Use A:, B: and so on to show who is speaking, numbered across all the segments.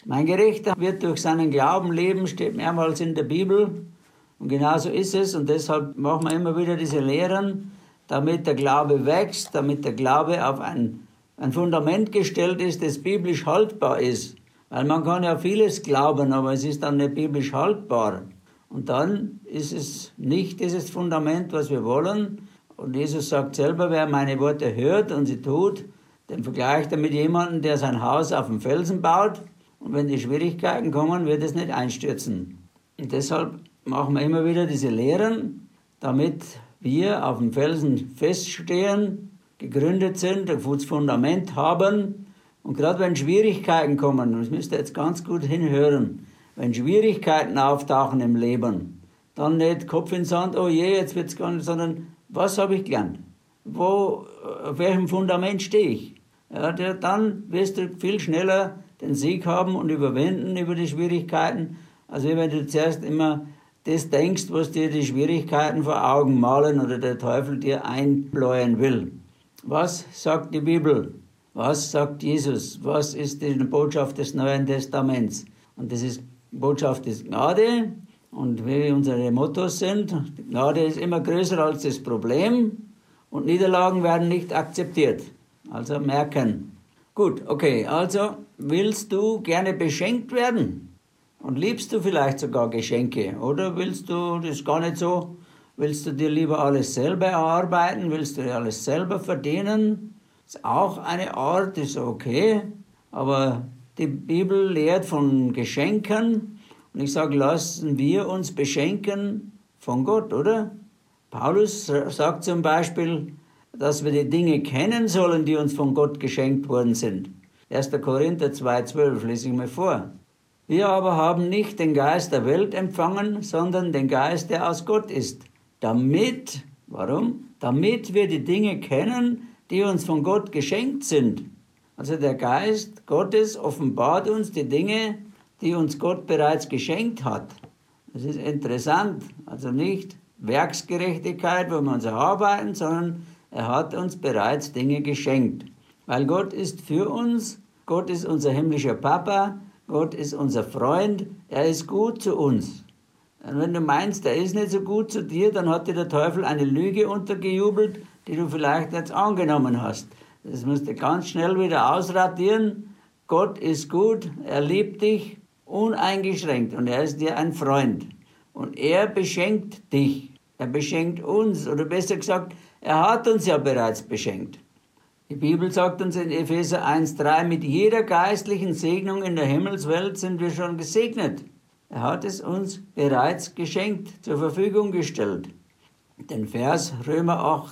A: Mein Gerechter wird durch seinen Glauben leben, steht mehrmals in der Bibel. Und genauso ist es. Und deshalb machen wir immer wieder diese Lehren, damit der Glaube wächst, damit der Glaube auf ein Fundament gestellt ist, das biblisch haltbar ist. Weil man kann ja vieles glauben, aber es ist dann nicht biblisch haltbar. Und dann ist es nicht dieses Fundament, was wir wollen. Und Jesus sagt selber, wer meine Worte hört und sie tut, den vergleicht er mit jemandem, der sein Haus auf dem Felsen baut. Und wenn die Schwierigkeiten kommen, wird es nicht einstürzen. Und deshalb machen wir immer wieder diese Lehren, damit wir auf dem Felsen feststehen, gegründet sind, ein gutes Fundament haben. Und gerade wenn Schwierigkeiten kommen, das müsst ihr jetzt ganz gut hinhören, wenn Schwierigkeiten auftauchen im Leben, dann nicht Kopf in den Sand, oh je, jetzt wird es gar nicht, sondern was habe ich gelernt? Auf welchem Fundament stehe ich? Ja, dann wirst du viel schneller den Sieg haben und überwinden über die Schwierigkeiten, als wenn du zuerst immer das denkst, was dir die Schwierigkeiten vor Augen malen oder der Teufel dir einbläuen will. Was sagt die Bibel? Was sagt Jesus? Was ist die Botschaft des Neuen Testaments? Und das ist die Botschaft des Gnade. Und wie unsere Mottos sind, die Gnade ist immer größer als das Problem und Niederlagen werden nicht akzeptiert. Also merken. Gut, okay, also willst du gerne beschenkt werden? Und liebst du vielleicht sogar Geschenke? Oder willst du das gar nicht so? Willst du dir lieber alles selber erarbeiten? Willst du dir alles selber verdienen? Ist auch eine Art, ist okay. Aber die Bibel lehrt von Geschenken. Und ich sage, lassen wir uns beschenken von Gott, oder? Paulus sagt zum Beispiel, dass wir die Dinge kennen sollen, die uns von Gott geschenkt worden sind. 1. Korinther 2,12 lese ich mal vor. Wir aber haben nicht den Geist der Welt empfangen, sondern den Geist, der aus Gott ist. Damit, warum? Damit wir die Dinge kennen, die uns von Gott geschenkt sind. Also der Geist Gottes offenbart uns die Dinge, die uns Gott bereits geschenkt hat. Das ist interessant. Also nicht Werksgerechtigkeit, wo wir uns erarbeiten, sondern er hat uns bereits Dinge geschenkt. Weil Gott ist für uns, Gott ist unser himmlischer Papa, Gott ist unser Freund, er ist gut zu uns. Und wenn du meinst, er ist nicht so gut zu dir, dann hat dir der Teufel eine Lüge untergejubelt, die du vielleicht nicht angenommen hast. Das musst du ganz schnell wieder ausradieren. Gott ist gut, er liebt dich uneingeschränkt und er ist dir ein Freund. Und er beschenkt dich, er beschenkt uns, oder besser gesagt, er hat uns ja bereits beschenkt. Die Bibel sagt uns in Epheser 1,3, mit jeder geistlichen Segnung in der Himmelswelt sind wir schon gesegnet. Er hat es uns bereits geschenkt, zur Verfügung gestellt. Den Vers Römer 8,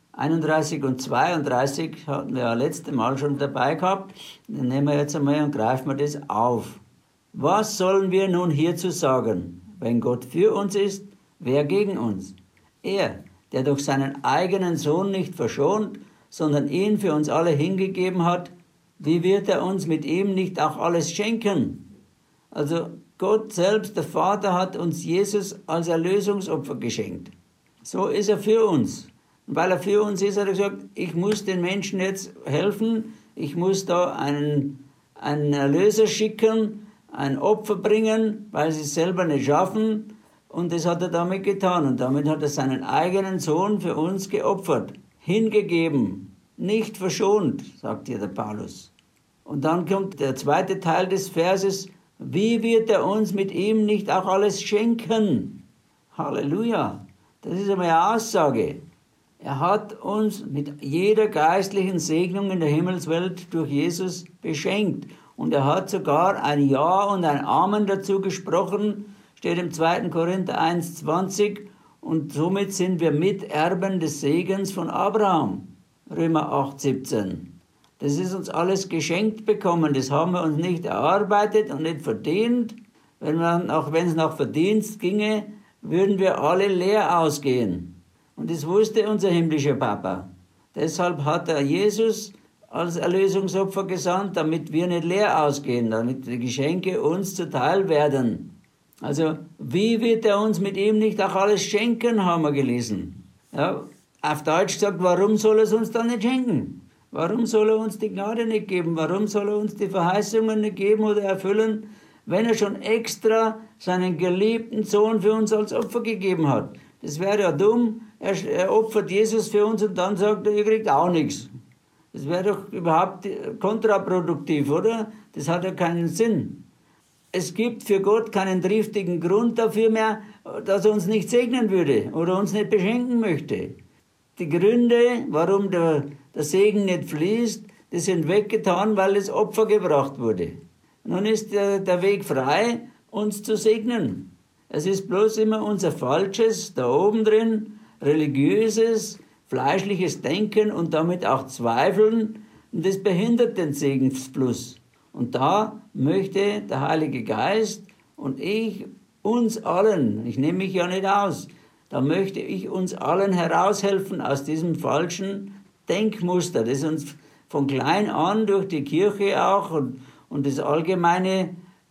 A: 31 und 32 hatten wir ja letztes Mal schon dabei gehabt. Den nehmen wir jetzt einmal und greifen wir das auf. Was sollen wir nun hierzu sagen? Wenn Gott für uns ist, wer gegen uns? Er, der durch seinen eigenen Sohn nicht verschont, sondern ihn für uns alle hingegeben hat, wie wird er uns mit ihm nicht auch alles schenken? Also Gott selbst, der Vater, hat uns Jesus als Erlösungsopfer geschenkt. So ist er für uns. Und weil er für uns ist, hat er gesagt, ich muss den Menschen jetzt helfen, ich muss da einen Erlöser schicken, ein Opfer bringen, weil sie es selber nicht schaffen. Und das hat er damit getan. Und damit hat er seinen eigenen Sohn für uns geopfert, hingegeben, nicht verschont, sagt hier der Paulus. Und dann kommt der zweite Teil des Verses, wie wird er uns mit ihm nicht auch alles schenken? Halleluja, das ist einmal eine Aussage. Er hat uns mit jeder geistlichen Segnung in der Himmelswelt durch Jesus beschenkt. Und er hat sogar ein Ja und ein Amen dazu gesprochen, steht im 2. Korinther 1,20. Und somit sind wir Miterben des Segens von Abraham. Römer 8,17. Das ist uns alles geschenkt bekommen. Das haben wir uns nicht erarbeitet und nicht verdient. Auch wenn es nach Verdienst ginge, würden wir alle leer ausgehen. Und das wusste unser himmlischer Papa. Deshalb hat er Jesus als Erlösungsopfer gesandt, damit wir nicht leer ausgehen, damit die Geschenke uns zuteil werden. Also, wie wird er uns mit ihm nicht auch alles schenken, haben wir gelesen. Ja, auf Deutsch gesagt, warum soll er es uns dann nicht schenken? Warum soll er uns die Gnade nicht geben? Warum soll er uns die Verheißungen nicht geben oder erfüllen, wenn er schon extra seinen geliebten Sohn für uns als Opfer gegeben hat? Das wäre ja dumm. Er opfert Jesus für uns und dann sagt er, ihr kriegt auch nichts. Das wäre doch überhaupt kontraproduktiv, oder? Das hat ja keinen Sinn. Es gibt für Gott keinen triftigen Grund dafür mehr, dass er uns nicht segnen würde oder uns nicht beschenken möchte. Die Gründe, warum der Segen nicht fließt, die sind weggetan, weil das Opfer gebracht wurde. Nun ist der Weg frei, uns zu segnen. Es ist bloß immer unser falsches, da oben drin, religiöses, fleischliches Denken und damit auch Zweifeln, und das behindert den Segensfluss. Und da möchte der Heilige Geist und ich uns allen, ich nehme mich ja nicht aus, da möchte ich uns allen heraushelfen aus diesem falschen Denkmuster, das uns von klein an durch die Kirche auch und das allgemeine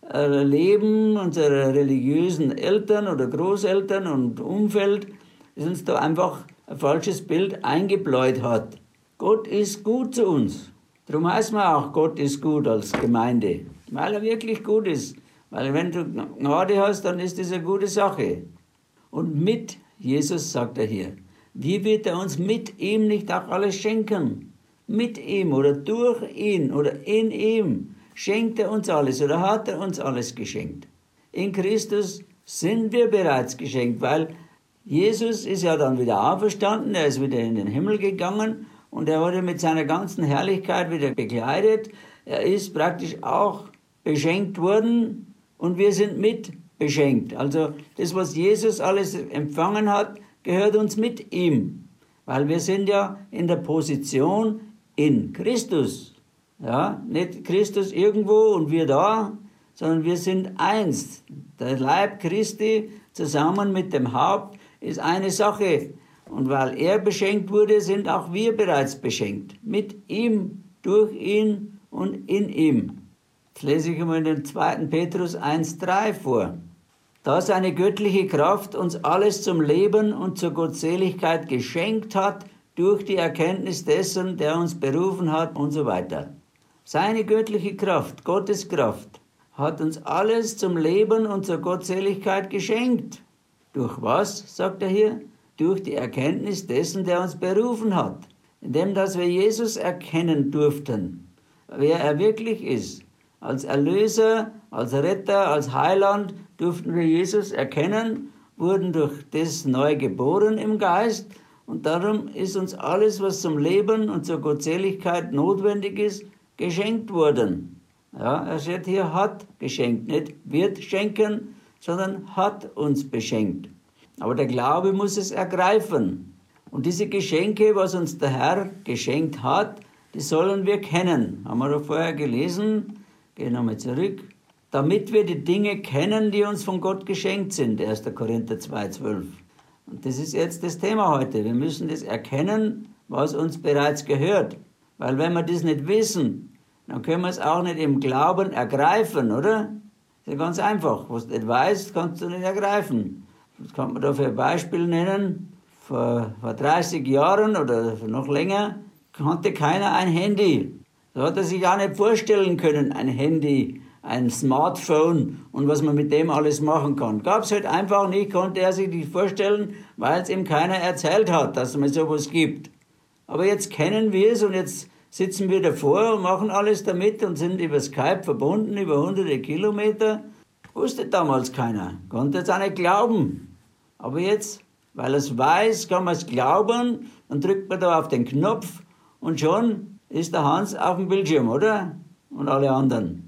A: Leben unserer religiösen Eltern oder Großeltern und Umfeld, das uns da einfach ein falsches Bild eingebläut hat. Gott ist gut zu uns. Darum heißt man auch, Gott ist gut als Gemeinde, weil er wirklich gut ist. Weil wenn du Gnade hast, dann ist das eine gute Sache. Und mit Jesus, sagt er hier, wie wird er uns mit ihm nicht auch alles schenken? Mit ihm oder durch ihn oder in ihm schenkt er uns alles oder hat er uns alles geschenkt. In Christus sind wir bereits geschenkt, weil Jesus ist ja dann wieder auferstanden, er ist wieder in den Himmel gegangen und er wurde mit seiner ganzen Herrlichkeit wieder bekleidet. Er ist praktisch auch beschenkt worden und wir sind mit beschenkt. Also das, was Jesus alles empfangen hat, gehört uns mit ihm, weil wir sind ja in der Position in Christus. Ja, nicht Christus irgendwo und wir da, sondern wir sind eins. Der Leib Christi zusammen mit dem Haupt ist eine Sache. Und weil er beschenkt wurde, sind auch wir bereits beschenkt. Mit ihm, durch ihn und in ihm. Jetzt lese ich einmal den 2. Petrus 1,3 vor. Da seine göttliche Kraft uns alles zum Leben und zur Gottseligkeit geschenkt hat, durch die Erkenntnis dessen, der uns berufen hat und so weiter. Seine göttliche Kraft, Gottes Kraft, hat uns alles zum Leben und zur Gottseligkeit geschenkt. Durch was, sagt er hier? Durch die Erkenntnis dessen, der uns berufen hat. Indem, dass wir Jesus erkennen durften, wer er wirklich ist. Als Erlöser, als Retter, als Heiland durften wir Jesus erkennen, wurden durch das neu geboren im Geist und darum ist uns alles, was zum Leben und zur Gottseligkeit notwendig ist, geschenkt worden. Ja, er steht hier, hat geschenkt, nicht wird schenken, sondern hat uns beschenkt. Aber der Glaube muss es ergreifen. Und diese Geschenke, was uns der Herr geschenkt hat, die sollen wir kennen. Haben wir doch vorher gelesen. Gehen nochmal zurück. Damit wir die Dinge kennen, die uns von Gott geschenkt sind. 1. Korinther 2,12. Und das ist jetzt das Thema heute. Wir müssen das erkennen, was uns bereits gehört. Weil wenn wir das nicht wissen, dann können wir es auch nicht im Glauben ergreifen, oder? Das ist ganz einfach. Was du nicht weißt, kannst du nicht ergreifen. Das kann man da für ein Beispiel nennen. Vor 30 Jahren oder noch länger kannte keiner ein Handy. Da hat er sich auch nicht vorstellen können, ein Handy, ein Smartphone und was man mit dem alles machen kann. Gab es halt einfach nicht, konnte er sich nicht vorstellen, weil es ihm keiner erzählt hat, dass es mal sowas gibt. Aber jetzt kennen wir es und jetzt sitzen wir davor und machen alles damit und sind über Skype verbunden, über hunderte Kilometer. Wusste damals keiner, konnte es auch nicht glauben. Aber jetzt, weil er es weiß, kann man es glauben, dann drückt man da auf den Knopf und schon ist der Hans auf dem Bildschirm, oder? Und alle anderen.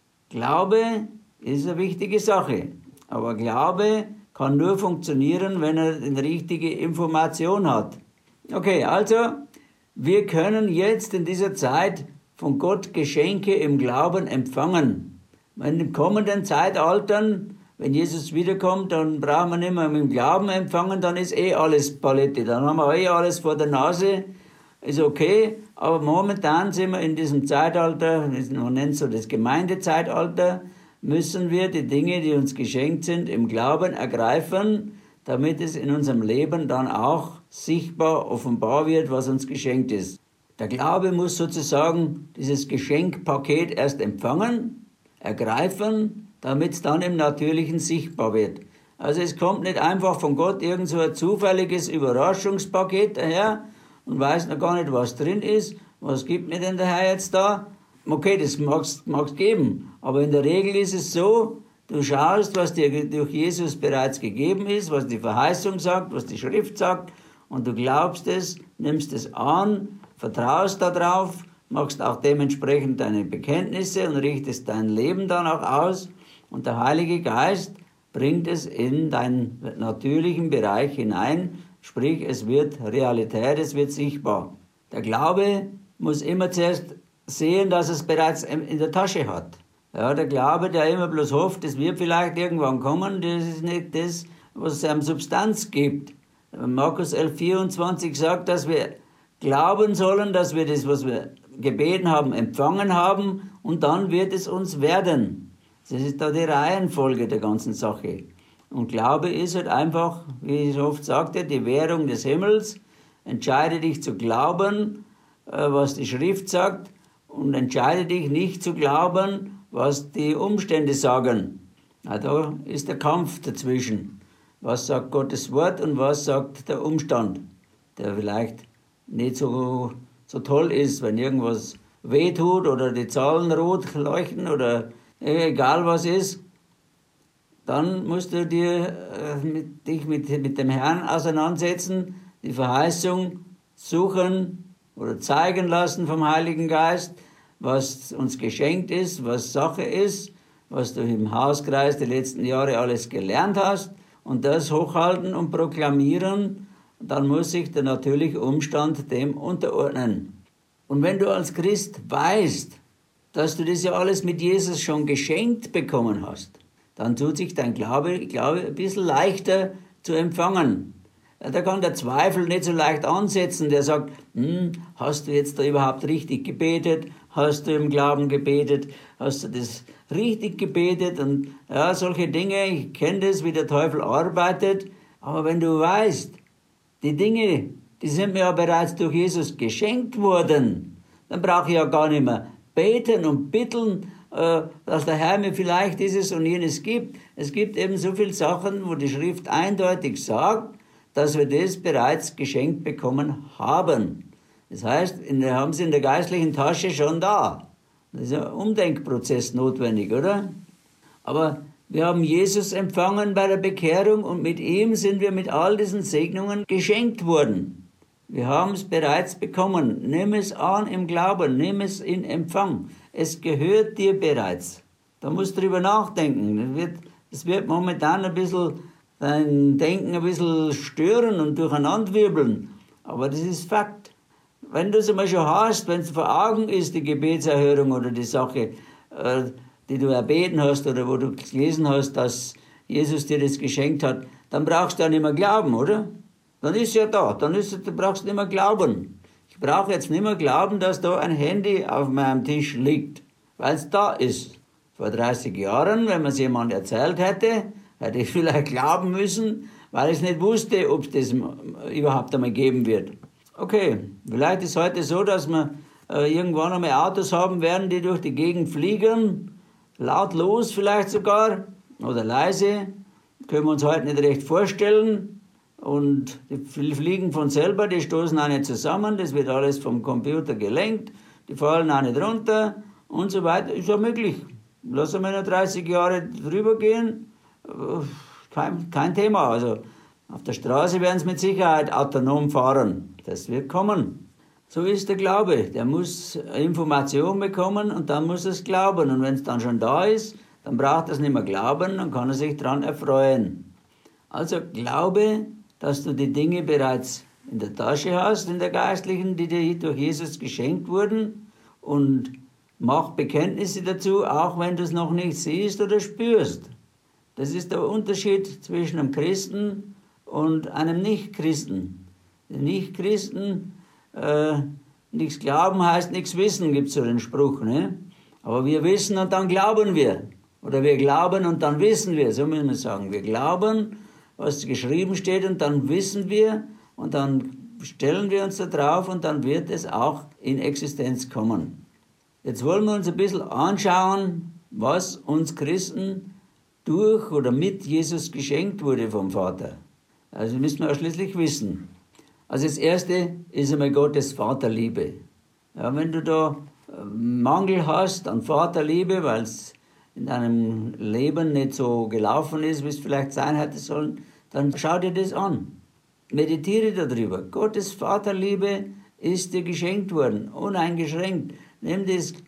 A: Glaube ist eine wichtige Sache. Aber Glaube kann nur funktionieren, wenn er eine richtige Information hat. Okay, also, wir können jetzt in dieser Zeit von Gott Geschenke im Glauben empfangen. In den kommenden Zeitaltern, wenn Jesus wiederkommt, dann brauchen wir nicht mehr mit dem Glauben empfangen, dann ist alles Palette. Dann haben wir alles vor der Nase, ist okay. Aber momentan sind wir in diesem Zeitalter, man nennt es so das Gemeindezeitalter, müssen wir die Dinge, die uns geschenkt sind, im Glauben ergreifen, damit es in unserem Leben dann auch sichtbar offenbar wird, was uns geschenkt ist. Der Glaube muss sozusagen dieses Geschenkpaket erst empfangen, ergreifen, damit es dann im Natürlichen sichtbar wird. Also es kommt nicht einfach von Gott irgend so ein zufälliges Überraschungspaket daher und weiß noch gar nicht, was drin ist. Was gibt mir denn der Herr jetzt da? Okay, das mag's geben, aber in der Regel ist es so, du schaust, was dir durch Jesus bereits gegeben ist, was die Verheißung sagt, was die Schrift sagt, und du glaubst es, nimmst es an, vertraust darauf, machst auch dementsprechend deine Bekenntnisse und richtest dein Leben dann auch aus, und der Heilige Geist bringt es in deinen natürlichen Bereich hinein, sprich, es wird Realität, es wird sichtbar. Der Glaube muss immer zuerst sehen, dass es bereits in der Tasche hat. Ja, der Glaube, der immer bloß hofft, es wird vielleicht irgendwann kommen, das ist nicht das, was es einem Substanz gibt. Markus 11,24 sagt, dass wir glauben sollen, dass wir das, was wir gebeten haben, empfangen haben, und dann wird es uns werden. Das ist da die Reihenfolge der ganzen Sache. Und Glaube ist halt einfach, wie ich oft sagte, die Währung des Himmels. Entscheide dich zu glauben, was die Schrift sagt, und entscheide dich nicht zu glauben, was die Umstände sagen. Na, da ist der Kampf dazwischen. Was sagt Gottes Wort und was sagt der Umstand, der vielleicht nicht so toll ist, wenn irgendwas wehtut oder die Zahlen rot leuchten oder egal was ist. Dann musst du dich mit dem Herrn auseinandersetzen, die Verheißung suchen oder zeigen lassen vom Heiligen Geist, was uns geschenkt ist, was Sache ist, was du im Hauskreis die letzten Jahre alles gelernt hast, und das hochhalten und proklamieren. Dann muss sich der natürliche Umstand dem unterordnen. Und wenn du als Christ weißt, dass du das ja alles mit Jesus schon geschenkt bekommen hast, dann tut sich dein Glaube ein bisschen leichter zu empfangen. Da kann der Zweifel nicht so leicht ansetzen, der sagt, hast du jetzt da überhaupt richtig gebetet? Hast du im Glauben gebetet? Hast du das richtig gebetet? Und ja, solche Dinge, ich kenne das, wie der Teufel arbeitet. Aber wenn du weißt, die Dinge, die sind mir ja bereits durch Jesus geschenkt worden, dann brauche ich ja gar nicht mehr beten und bitten, dass der Herr mir vielleicht dieses und jenes gibt. Es gibt eben so viele Sachen, wo die Schrift eindeutig sagt, dass wir das bereits geschenkt bekommen haben. Das heißt, wir haben sie in der geistlichen Tasche schon da. Das ist ein Umdenkprozess notwendig, oder? Aber wir haben Jesus empfangen bei der Bekehrung, und mit ihm sind wir mit all diesen Segnungen geschenkt worden. Wir haben es bereits bekommen. Nimm es an im Glauben, nimm es in Empfang. Es gehört dir bereits. Da musst du drüber nachdenken. Es wird momentan ein bisschen dein Denken ein bisschen stören und durcheinanderwirbeln. Aber das ist Fakt. Wenn du es einmal schon hast, wenn es vor Augen ist, die Gebetserhörung oder die Sache, die du erbeten hast oder wo du gelesen hast, dass Jesus dir das geschenkt hat, dann brauchst du ja nicht mehr glauben, oder? Dann ist ja da, du brauchst nicht mehr glauben. Ich brauche jetzt nicht mehr glauben, dass da ein Handy auf meinem Tisch liegt, weil es da ist. Vor 30 Jahren, wenn man es jemand erzählt hätte ich vielleicht glauben müssen, weil ich nicht wusste, ob es das überhaupt einmal geben wird. Okay, vielleicht ist es heute so, dass wir irgendwann einmal Autos haben werden, die durch die Gegend fliegen, lautlos vielleicht sogar, oder leise, können wir uns heute nicht recht vorstellen. Und die fliegen von selber, die stoßen auch nicht zusammen, das wird alles vom Computer gelenkt, die fallen auch nicht runter und so weiter. Ist ja möglich. Lassen wir noch 30 Jahre drüber gehen, kein Thema. Also auf der Straße werden sie mit Sicherheit autonom fahren. Das wird kommen. So ist der Glaube. Der muss Information bekommen und dann muss er es glauben. Und wenn es dann schon da ist, dann braucht er es nicht mehr glauben, dann kann er sich daran erfreuen. Also glaube, dass du die Dinge bereits in der Tasche hast, in der geistlichen, die dir durch Jesus geschenkt wurden, und mach Bekenntnisse dazu, auch wenn du es noch nicht siehst oder spürst. Das ist der Unterschied zwischen einem Christen und einem Nichtchristen. Die Nichtchristen, nichts glauben heißt nichts wissen, gibt es so den Spruch, ne? Aber wir wissen und dann glauben wir. Oder wir glauben und dann wissen wir, so müssen wir sagen. Wir glauben, was geschrieben steht, und dann wissen wir, und dann stellen wir uns da drauf und dann wird es auch in Existenz kommen. Jetzt wollen wir uns ein bisschen anschauen, was uns Christen durch oder mit Jesus geschenkt wurde vom Vater. Also müssen wir auch schließlich wissen. Also das Erste ist einmal Gottes Vaterliebe. Ja, wenn du da Mangel hast an Vaterliebe, weil es in deinem Leben nicht so gelaufen ist, wie es vielleicht sein hätte sollen, dann schau dir das an. Meditiere darüber. Gottes Vaterliebe ist dir geschenkt worden, uneingeschränkt. Nimm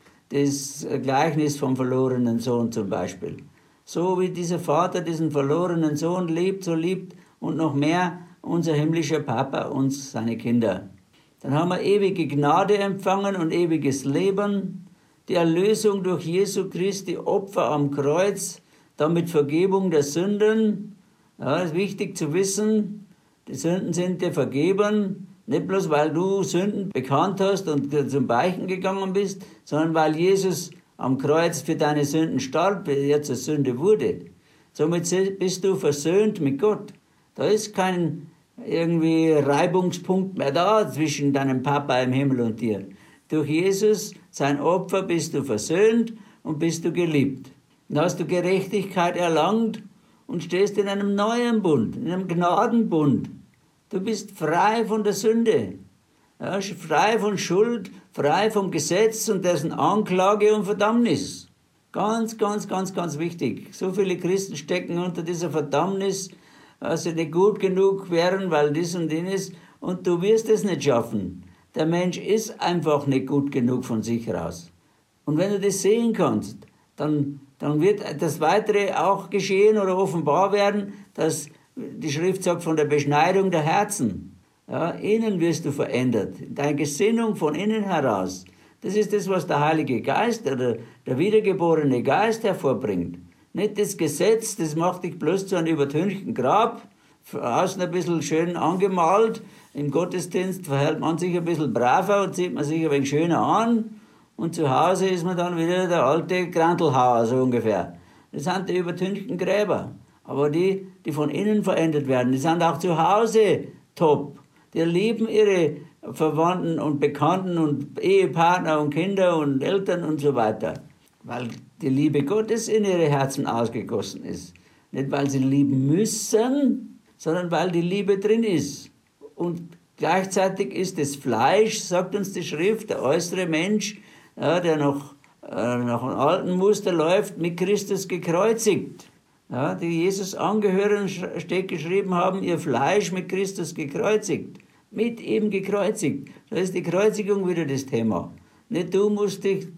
A: das Gleichnis vom verlorenen Sohn zum Beispiel. So wie dieser Vater diesen verlorenen Sohn liebt, so liebt und noch mehr unser himmlischer Papa uns, seine Kinder. Dann haben wir ewige Gnade empfangen und ewiges Leben, die Erlösung durch Jesu Christi Opfer am Kreuz, damit Vergebung der Sünden. Ja, das ist wichtig zu wissen, die Sünden sind dir vergeben, nicht bloß weil du Sünden bekannt hast und zum Beichten gegangen bist, sondern weil Jesus am Kreuz für deine Sünden starb, wie er zur Sünde wurde. Somit bist du versöhnt mit Gott. Da ist kein irgendwie Reibungspunkt mehr da zwischen deinem Papa im Himmel und dir. Durch Jesus, sein Opfer, bist du versöhnt und bist du geliebt. Dann hast du Gerechtigkeit erlangt und stehst in einem neuen Bund, in einem Gnadenbund. Du bist frei von der Sünde, ja, frei von Schuld, frei vom Gesetz und dessen Anklage und Verdammnis. Ganz, ganz, ganz, ganz wichtig. So viele Christen stecken unter dieser Verdammnis, dass sie nicht gut genug wären, weil dies und jenes, und du wirst es nicht schaffen. Der Mensch ist einfach nicht gut genug von sich raus. Und wenn du das sehen kannst, dann wird das Weitere auch geschehen oder offenbar werden, dass die Schrift sagt von der Beschneidung der Herzen. Ja, innen wirst du verändert, deine Gesinnung von innen heraus. Das ist das, was der Heilige Geist oder der wiedergeborene Geist hervorbringt. Nicht das Gesetz, das macht dich bloß zu einem übertünchten Grab, außen ein bisschen schön angemalt. Im Gottesdienst verhält man sich ein bisschen braver und zieht man sich ein wenig schöner an. Und zu Hause ist man dann wieder der alte Grantelhauer, so ungefähr. Das sind die übertünchten Gräber. Aber die von innen verändert werden, die sind auch zu Hause top. Die lieben ihre Verwandten und Bekannten und Ehepartner und Kinder und Eltern und so weiter. Weil die Liebe Gottes in ihre Herzen ausgegossen ist. Nicht, weil sie lieben müssen, sondern weil die Liebe drin ist. Und gleichzeitig ist das Fleisch, sagt uns die Schrift, der äußere Mensch, ja, der nach einem alten Muster läuft, mit Christus gekreuzigt. Ja, die Jesus angehören, steht geschrieben haben, ihr Fleisch mit Christus gekreuzigt. Mit ihm gekreuzigt. Da ist die Kreuzigung wieder das Thema. Nicht du musst dich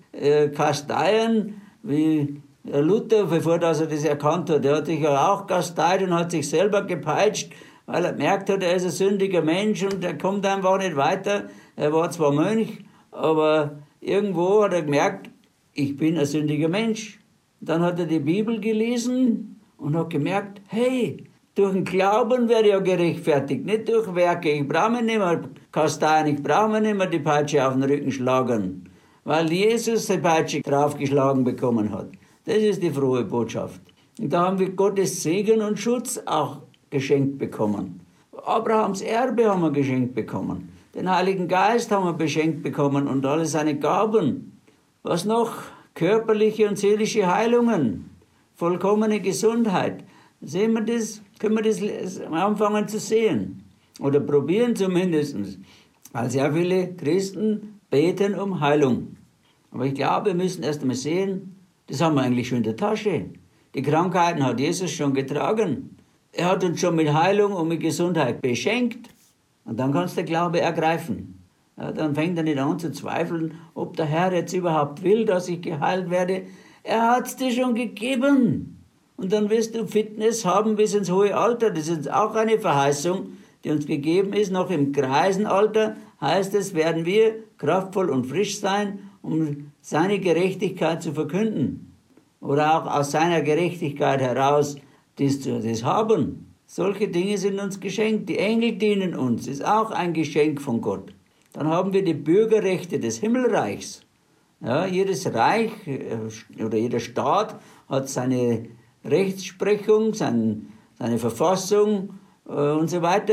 A: kasteien, wie Luther, bevor er das erkannt hat. Er hat sich ja auch kasteit und hat sich selber gepeitscht, weil er gemerkt hat, er ist ein sündiger Mensch und er kommt einfach nicht weiter. Er war zwar Mönch, aber irgendwo hat er gemerkt, ich bin ein sündiger Mensch. Dann hat er die Bibel gelesen und hat gemerkt, hey, durch den Glauben werde ich ja gerechtfertigt, nicht durch Werke. Ich brauche mir nicht mehr kasteien, ich brauche mir nicht mehr die Peitsche auf den Rücken schlagen, weil Jesus die Peitsche draufgeschlagen bekommen hat. Das ist die frohe Botschaft. Und da haben wir Gottes Segen und Schutz auch geschenkt bekommen. Abrahams Erbe haben wir geschenkt bekommen. Den Heiligen Geist haben wir beschenkt bekommen und alle seine Gaben. Was noch? Körperliche und seelische Heilungen, vollkommene Gesundheit. Sehen wir das? Können wir das anfangen zu sehen? Oder probieren zumindest. Weil sehr viele Christen beten um Heilung. Aber ich glaube, wir müssen erst einmal sehen, das haben wir eigentlich schon in der Tasche. Die Krankheiten hat Jesus schon getragen. Er hat uns schon mit Heilung und mit Gesundheit beschenkt. Und dann kannst du den Glaube ergreifen. Ja, dann fängt er nicht an zu zweifeln, ob der Herr jetzt überhaupt will, dass ich geheilt werde. Er hat es dir schon gegeben. Und dann wirst du Fitness haben bis ins hohe Alter. Das ist auch eine Verheißung, die uns gegeben ist. Noch im Greisenalter heißt es, werden wir kraftvoll und frisch sein, um seine Gerechtigkeit zu verkünden. Oder auch aus seiner Gerechtigkeit heraus das haben. Solche Dinge sind uns geschenkt. Die Engel dienen uns, ist auch ein Geschenk von Gott. Dann haben wir die Bürgerrechte des Himmelreichs. Ja, jedes Reich oder jeder Staat hat seine Rechtsprechung, seine Verfassung und so weiter.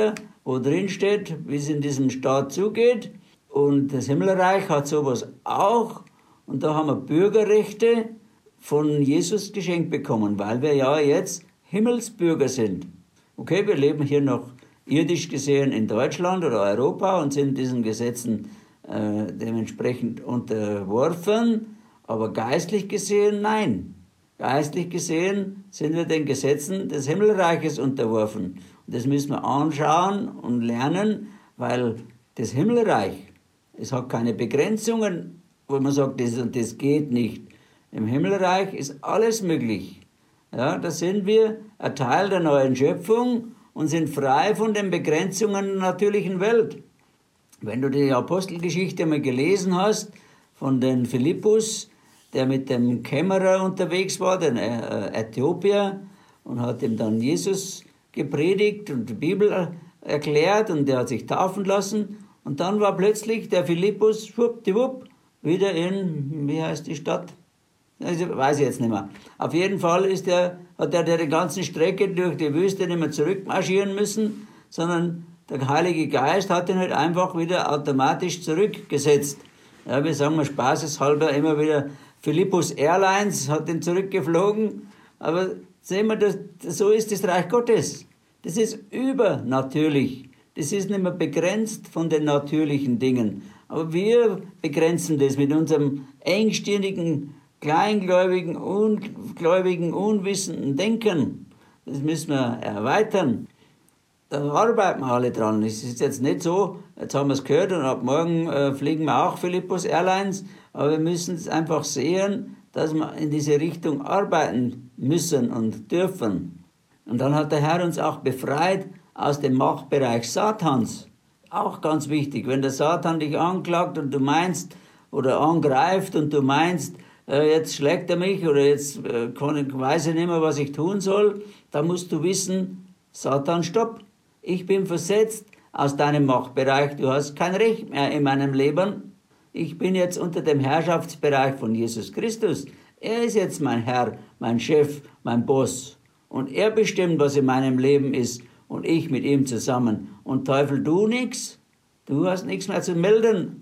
A: wo drin steht, wie es in diesem Staat zugeht. Und das Himmelreich hat sowas auch. Und da haben wir Bürgerrechte von Jesus geschenkt bekommen, weil wir ja jetzt Himmelsbürger sind. Okay, wir leben hier noch irdisch gesehen in Deutschland oder Europa und sind diesen Gesetzen dementsprechend unterworfen, aber geistlich gesehen nein. Geistlich gesehen sind wir den Gesetzen des Himmelreiches unterworfen. Und das müssen wir anschauen und lernen, weil das Himmelreich, es hat keine Begrenzungen, wo man sagt, das und das geht nicht. Im Himmelreich ist alles möglich. Ja, da sind wir ein Teil der neuen Schöpfung und sind frei von den Begrenzungen der natürlichen Welt. Wenn du die Apostelgeschichte mal gelesen hast, von den Philippus, der mit dem Kämmerer unterwegs war, den Äthiopier, und hat ihm dann Jesus gepredigt und die Bibel erklärt und der hat sich taufen lassen. Und dann war plötzlich der Philippus, schwuppdiwupp, wieder in, wie heißt die Stadt? Also, weiß ich jetzt nicht mehr. Auf jeden Fall hat er die ganze Strecke durch die Wüste nicht mehr zurückmarschieren müssen, sondern der Heilige Geist hat ihn halt einfach wieder automatisch zurückgesetzt. Ja, wir sagen mal spaßeshalber immer wieder, Philippus Airlines hat ihn zurückgeflogen, aber sehen wir, so ist das Reich Gottes. Das ist übernatürlich. Das ist nicht mehr begrenzt von den natürlichen Dingen. Aber wir begrenzen das mit unserem engstirnigen, kleingläubigen, ungläubigen, unwissenden Denken. Das müssen wir erweitern. Da arbeiten wir alle dran. Es ist jetzt nicht so, jetzt haben wir es gehört und ab morgen fliegen wir auch Philippus Airlines, aber wir müssen es einfach sehen, dass wir in diese Richtung arbeiten müssen und dürfen. Und dann hat der Herr uns auch befreit aus dem Machtbereich Satans. Auch ganz wichtig, wenn der Satan dich anklagt und du meinst, oder angreift und du meinst, jetzt schlägt er mich oder jetzt weiß ich nicht mehr, was ich tun soll, dann musst du wissen, Satan, stopp. Ich bin versetzt aus deinem Machtbereich, du hast kein Recht mehr in meinem Leben. Ich bin jetzt unter dem Herrschaftsbereich von Jesus Christus. Er ist jetzt mein Herr, mein Chef, mein Boss. Und er bestimmt, was in meinem Leben ist und ich mit ihm zusammen. Und Teufel, du nix, du hast nichts mehr zu melden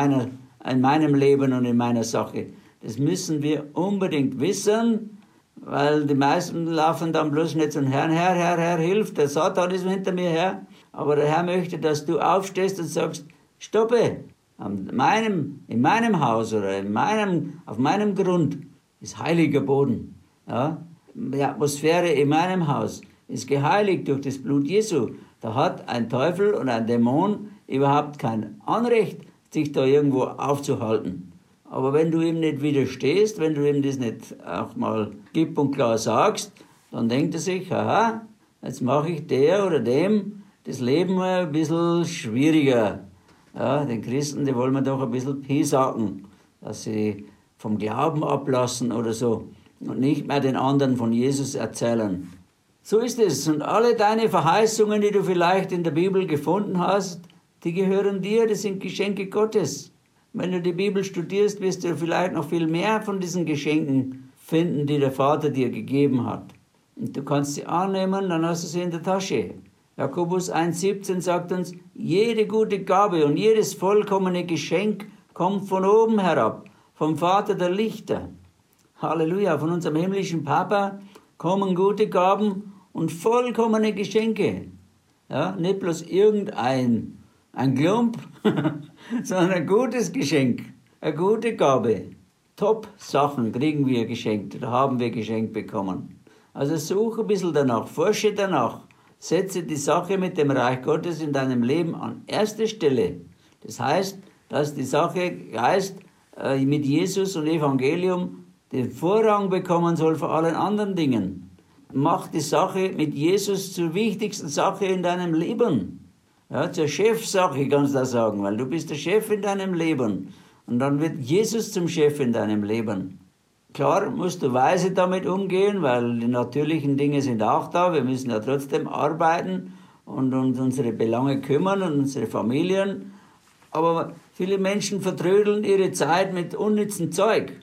A: in meinem Leben und in meiner Sache. Das müssen wir unbedingt wissen, weil die meisten laufen dann bloß nicht zum Herrn, Herr, hilf, der Satan ist hinter mir her. Aber der Herr möchte, dass du aufstehst und sagst, stoppe, in meinem Haus oder auf meinem Grund ist heiliger Boden. Ja? Die Atmosphäre in meinem Haus ist geheiligt durch das Blut Jesu. Da hat ein Teufel und ein Dämon überhaupt kein Anrecht, sich da irgendwo aufzuhalten. Aber wenn du ihm nicht widerstehst, wenn du ihm das nicht auch mal klipp und klar sagst, dann denkt er sich, aha, jetzt mache ich der oder dem das Leben ein bisschen schwieriger. Ja, den Christen, die wollen wir doch ein bisschen piesacken, dass sie vom Glauben ablassen oder so und nicht mehr den anderen von Jesus erzählen. So ist es. Und alle deine Verheißungen, die du vielleicht in der Bibel gefunden hast, die gehören dir, das sind Geschenke Gottes. Wenn du die Bibel studierst, wirst du vielleicht noch viel mehr von diesen Geschenken finden, die der Vater dir gegeben hat. Und du kannst sie annehmen, dann hast du sie in der Tasche. Jakobus 1,17 sagt uns, jede gute Gabe und jedes vollkommene Geschenk kommt von oben herab, vom Vater der Lichter. Halleluja, von unserem himmlischen Papa kommen gute Gaben und vollkommene Geschenke. Ja, nicht bloß irgendein Klump, sondern ein gutes Geschenk, eine gute Gabe. Top-Sachen kriegen wir geschenkt oder haben wir geschenkt bekommen. Also suche ein bisschen danach, forsche danach, setze die Sache mit dem Reich Gottes in deinem Leben an erste Stelle. Das heißt, dass die Sache Geist mit Jesus und Evangelium den Vorrang bekommen soll vor allen anderen Dingen. Mach die Sache mit Jesus zur wichtigsten Sache in deinem Leben. Ja, zur Chefsache kannst du das sagen, weil du bist der Chef in deinem Leben. Und dann wird Jesus zum Chef in deinem Leben. Klar musst du weise damit umgehen, weil die natürlichen Dinge sind auch da. Wir müssen ja trotzdem arbeiten und uns unsere Belange kümmern und unsere Familien. Aber viele Menschen vertrödeln ihre Zeit mit unnützem Zeug.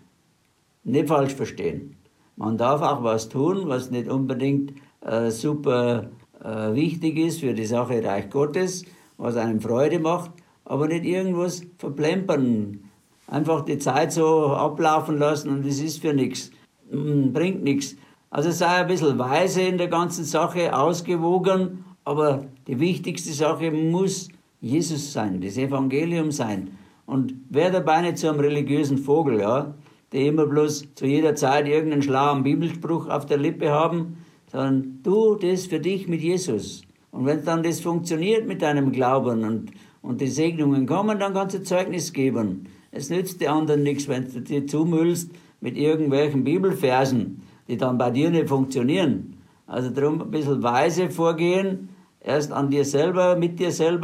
A: Nicht falsch verstehen. Man darf auch was tun, was nicht unbedingt super wichtig ist für die Sache Reich Gottes, was einem Freude macht, aber nicht irgendwas verplempern. Einfach die Zeit so ablaufen lassen und es ist für nichts, bringt nichts. Also sei ein bisschen weise in der ganzen Sache, ausgewogen, aber die wichtigste Sache muss Jesus sein, das Evangelium sein. Und wer dabei nicht zu einem religiösen Vogel, ja, die immer bloß zu jeder Zeit irgendeinen schlauen Bibelspruch auf der Lippe haben, sondern tu das für dich mit Jesus. Und wenn dann das funktioniert mit deinem Glauben und die Segnungen kommen, dann kannst du Zeugnis geben. Es nützt den anderen nichts, wenn du dir zumüllst mit irgendwelchen Bibelversen, die dann bei dir nicht funktionieren. Also darum ein bisschen weise vorgehen, erst an dir selber, mit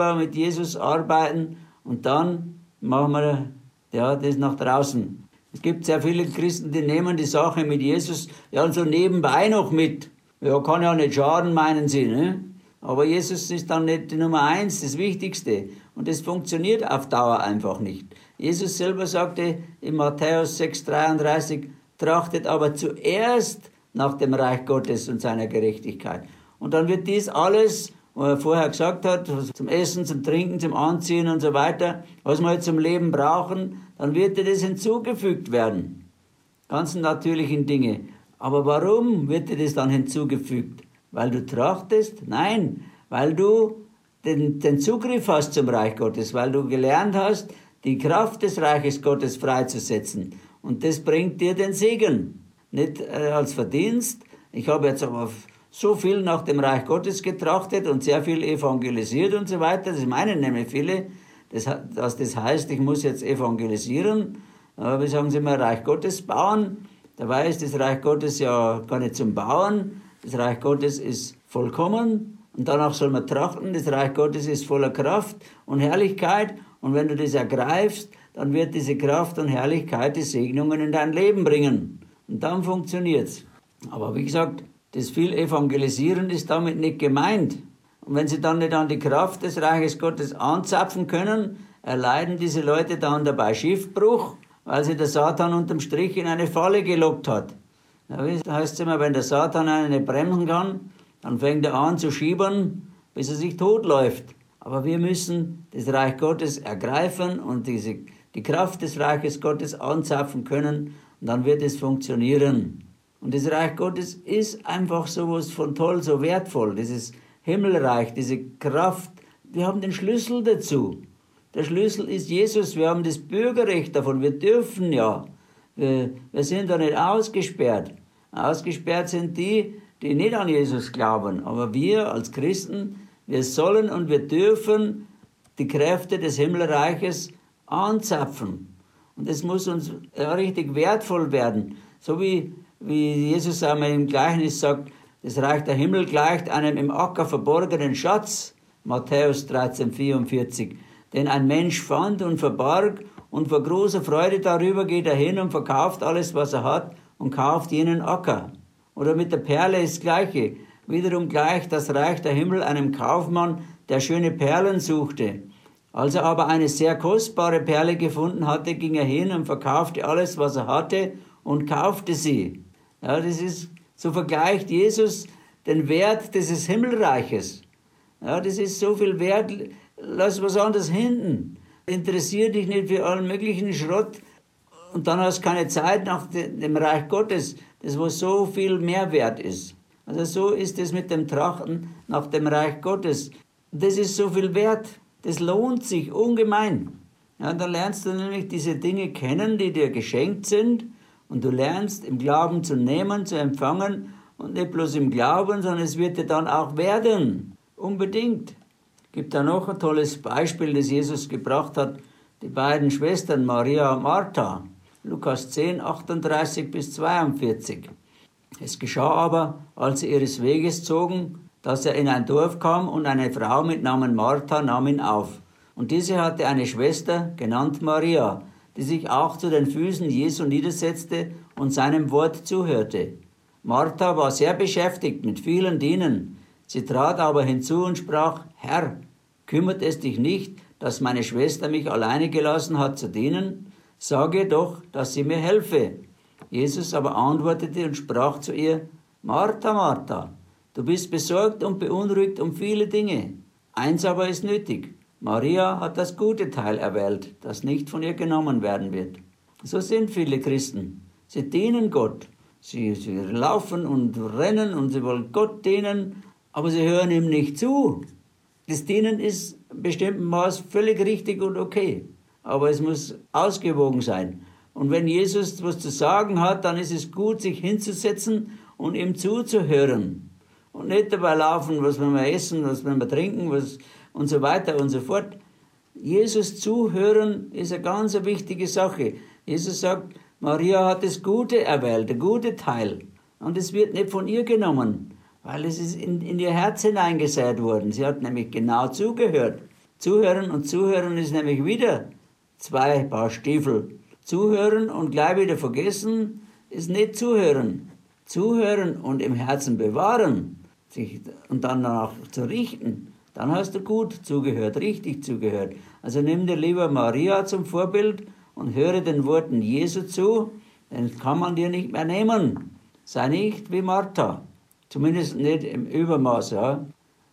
A: Jesus arbeiten und dann machen wir das nach draußen. Es gibt sehr viele Christen, die nehmen die Sache mit Jesus und so nebenbei noch mit. Ja, kann ja nicht schaden, meinen sie, ne? Aber Jesus ist dann nicht die Nummer 1, das Wichtigste. Und das funktioniert auf Dauer einfach nicht. Jesus selber sagte in Matthäus 6,33, trachtet aber zuerst nach dem Reich Gottes und seiner Gerechtigkeit. Und dann wird dies alles, was er vorher gesagt hat, zum Essen, zum Trinken, zum Anziehen und so weiter, was wir jetzt zum Leben brauchen, dann wird dir das hinzugefügt werden. Ganzen natürlichen Dinge. Aber warum wird dir das dann hinzugefügt? Weil du trachtest? Nein, weil du den Zugriff hast zum Reich Gottes, weil du gelernt hast, die Kraft des Reiches Gottes freizusetzen. Und das bringt dir den Segen. Nicht als Verdienst. Ich habe jetzt aber so viel nach dem Reich Gottes getrachtet und sehr viel evangelisiert und so weiter. Das meinen nämlich viele, dass das heißt, ich muss jetzt evangelisieren. Aber wie sagen sie immer, Reich Gottes bauen. Dabei ist das Reich Gottes ja gar nicht zum Bauen. Das Reich Gottes ist vollkommen und danach soll man trachten. Das Reich Gottes ist voller Kraft und Herrlichkeit. Und wenn du das ergreifst, dann wird diese Kraft und Herrlichkeit die Segnungen in dein Leben bringen. Und dann funktioniert's. Aber wie gesagt, das viel Evangelisieren ist damit nicht gemeint. Und wenn sie dann nicht an die Kraft des Reiches Gottes anzapfen können, erleiden diese Leute dann dabei Schiffbruch, weil sie der Satan unterm Strich in eine Falle gelockt hat. Ja, wie heißt es immer, wenn der Satan einen nicht bremsen kann, dann fängt er an zu schieben, bis er sich totläuft. Aber wir müssen das Reich Gottes ergreifen und die Kraft des Reiches Gottes anzapfen können, und dann wird es funktionieren. Und das Reich Gottes ist einfach sowas von toll, so wertvoll, dieses Himmelreich, diese Kraft. Wir haben den Schlüssel dazu. Der Schlüssel ist Jesus, wir haben das Bürgerrecht davon, wir dürfen ja. Wir sind da nicht ausgesperrt. Ausgesperrt sind die nicht an Jesus glauben. Aber wir als Christen, wir sollen und wir dürfen die Kräfte des Himmelreiches anzapfen. Und es muss uns richtig wertvoll werden. So wie Jesus einmal im Gleichnis sagt, das Reich der Himmel gleicht einem im Acker verborgenen Schatz. Matthäus 13,44. Den ein Mensch fand und verbarg, und vor großer Freude darüber geht er hin und verkauft alles, was er hat, und kauft jenen Acker. Oder mit der Perle ist das Gleiche. Wiederum gleicht das Reich der Himmel einem Kaufmann, der schöne Perlen suchte. Als er aber eine sehr kostbare Perle gefunden hatte, ging er hin und verkaufte alles, was er hatte, und kaufte sie. Ja, so vergleicht Jesus den Wert dieses Himmelreiches. Ja, das ist so viel wert, lass was anderes hinten. Interessier dich nicht für allen möglichen Schrott und dann hast du keine Zeit nach dem Reich Gottes, das wo so viel mehr wert ist. Also so ist es mit dem Trachten nach dem Reich Gottes. Das ist so viel wert, das lohnt sich ungemein. Ja, dann lernst du nämlich diese Dinge kennen, die dir geschenkt sind, und du lernst im Glauben zu nehmen, zu empfangen, und nicht bloß im Glauben, sondern es wird dir dann auch werden. Unbedingt. Gibt da noch ein tolles Beispiel, das Jesus gebracht hat. Die beiden Schwestern Maria und Martha. Lukas 10, 38 bis 42. Es geschah aber, als sie ihres Weges zogen, dass er in ein Dorf kam, und eine Frau mit Namen Martha nahm ihn auf. Und diese hatte eine Schwester, genannt Maria, die sich auch zu den Füßen Jesu niedersetzte und seinem Wort zuhörte. Martha war sehr beschäftigt mit vielen Dienen. Sie trat aber hinzu und sprach, Herr, kümmert es dich nicht, dass meine Schwester mich alleine gelassen hat zu dienen? Sage doch, dass sie mir helfe. Jesus aber antwortete und sprach zu ihr, Martha, Martha, Du bist besorgt und beunruhigt um viele Dinge. Eins aber ist nötig. Maria hat das gute Teil erwählt, das nicht von ihr genommen werden wird. So sind viele Christen. Sie dienen Gott. Sie laufen und rennen und sie wollen Gott dienen, aber sie hören ihm nicht zu. Das Dienen ist in bestimmtem Maß völlig richtig und okay. Aber es muss ausgewogen sein. Und wenn Jesus was zu sagen hat, dann ist es gut, sich hinzusetzen und ihm zuzuhören. Und nicht dabei laufen, was wir mal essen, was wir mal trinken, und so weiter und so fort. Jesus zuhören ist eine ganz wichtige Sache. Jesus sagt, Maria hat das Gute erwählt, der gute Teil. Und es wird nicht von ihr genommen, weil es ist in ihr Herz hineingesät worden. Sie hat nämlich genau zugehört. Zuhören und zuhören ist nämlich wieder zwei Paar Stiefel. Zuhören und gleich wieder vergessen ist nicht zuhören. Zuhören und im Herzen bewahren sich und dann danach zu richten, dann hast du gut zugehört, richtig zugehört. Also nimm dir lieber Maria zum Vorbild und höre den Worten Jesu zu, den kann man dir nicht mehr nehmen. Sei nicht wie Martha, zumindest nicht im Übermaß. Ja?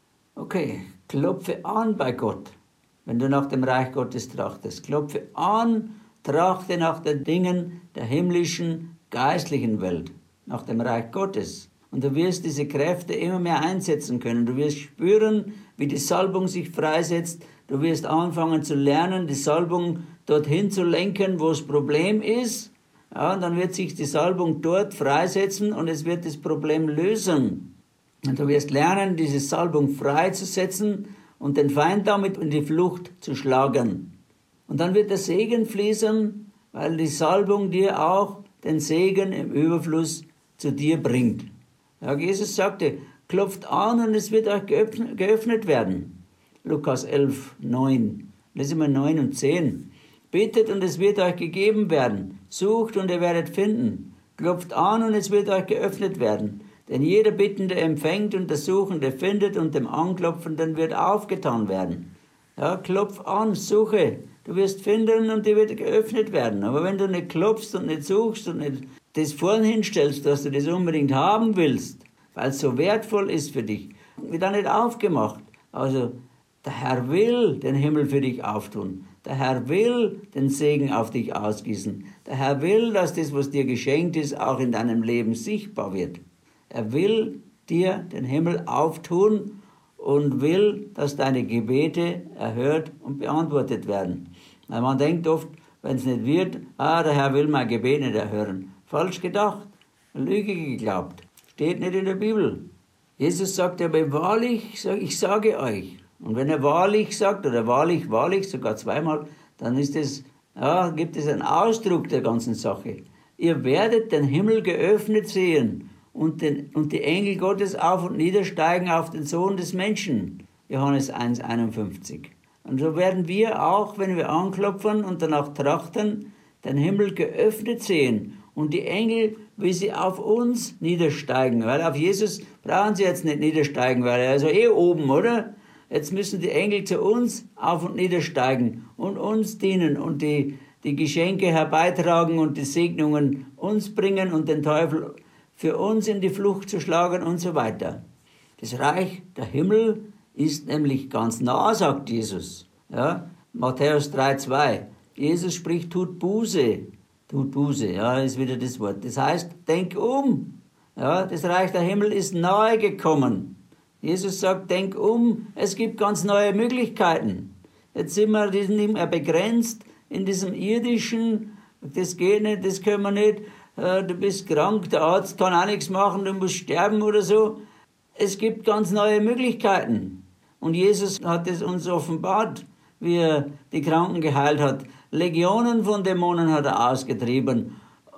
A: Okay, klopfe an bei Gott, wenn du nach dem Reich Gottes trachtest. Klopfe an, trachte nach den Dingen der himmlischen, geistlichen Welt, nach dem Reich Gottes. Und du wirst diese Kräfte immer mehr einsetzen können. Du wirst spüren, wie die Salbung sich freisetzt. Du wirst anfangen zu lernen, die Salbung dorthin zu lenken, wo das Problem ist. Ja, und dann wird sich die Salbung dort freisetzen und es wird das Problem lösen. Und du wirst lernen, diese Salbung freizusetzen und den Feind damit in die Flucht zu schlagen. Und dann wird der Segen fließen, weil die Salbung dir auch den Segen im Überfluss zu dir bringt. Ja, Jesus sagte, klopft an und es wird euch geöffnet werden. Lukas 11, 9. Lesen wir 9 und 10. Betet und es wird euch gegeben werden. Sucht und ihr werdet finden. Klopft an und es wird euch geöffnet werden. Denn jeder Bittende empfängt und der Suchende findet und dem Anklopfenden wird aufgetan werden. Ja, klopf an, suche. Du wirst finden und dir wird geöffnet werden. Aber wenn du nicht klopfst und nicht suchst und nicht das vorn hinstellst, dass du das unbedingt haben willst, weil es so wertvoll ist für dich, wird auch nicht aufgemacht. Also der Herr will den Himmel für dich auftun. Der Herr will den Segen auf dich ausgießen. Der Herr will, dass das, was dir geschenkt ist, auch in deinem Leben sichtbar wird. Er will dir den Himmel auftun und will, dass deine Gebete erhört und beantwortet werden. Weil man denkt oft, wenn es nicht wird, der Herr will mein Gebet nicht erhören. Falsch gedacht, Lüge geglaubt. Steht nicht in der Bibel. Jesus sagt aber wahrlich, ich sage euch. Und wenn er wahrlich sagt, oder wahrlich, wahrlich, sogar zweimal, dann ist es, gibt es einen Ausdruck der ganzen Sache. Ihr werdet den Himmel geöffnet sehen und die Engel Gottes auf und niedersteigen auf den Sohn des Menschen. Johannes 1, 51. Und so werden wir auch, wenn wir anklopfen und danach trachten, den Himmel geöffnet sehen und die Engel, wie sie auf uns niedersteigen. Weil auf Jesus brauchen sie jetzt nicht niedersteigen, weil er ist ja oben, oder? Jetzt müssen die Engel zu uns auf und niedersteigen und uns dienen und die Geschenke herbeitragen und die Segnungen uns bringen und den Teufel für uns in die Flucht zu schlagen und so weiter. Das Reich der Himmel ist nämlich ganz nah, sagt Jesus. Ja? Matthäus 3,2. Jesus spricht, tut Buße. Tut Buße, ja, ist wieder das Wort. Das heißt, denk um. Ja, das Reich der Himmel ist nahe gekommen. Jesus sagt, denk um, es gibt ganz neue Möglichkeiten. Jetzt sind wir nicht mehr begrenzt in diesem irdischen, das geht nicht, das können wir nicht, du bist krank, der Arzt kann auch nichts machen, du musst sterben oder so. Es gibt ganz neue Möglichkeiten. Und Jesus hat es uns offenbart, wie er die Kranken geheilt hat. Legionen von Dämonen hat er ausgetrieben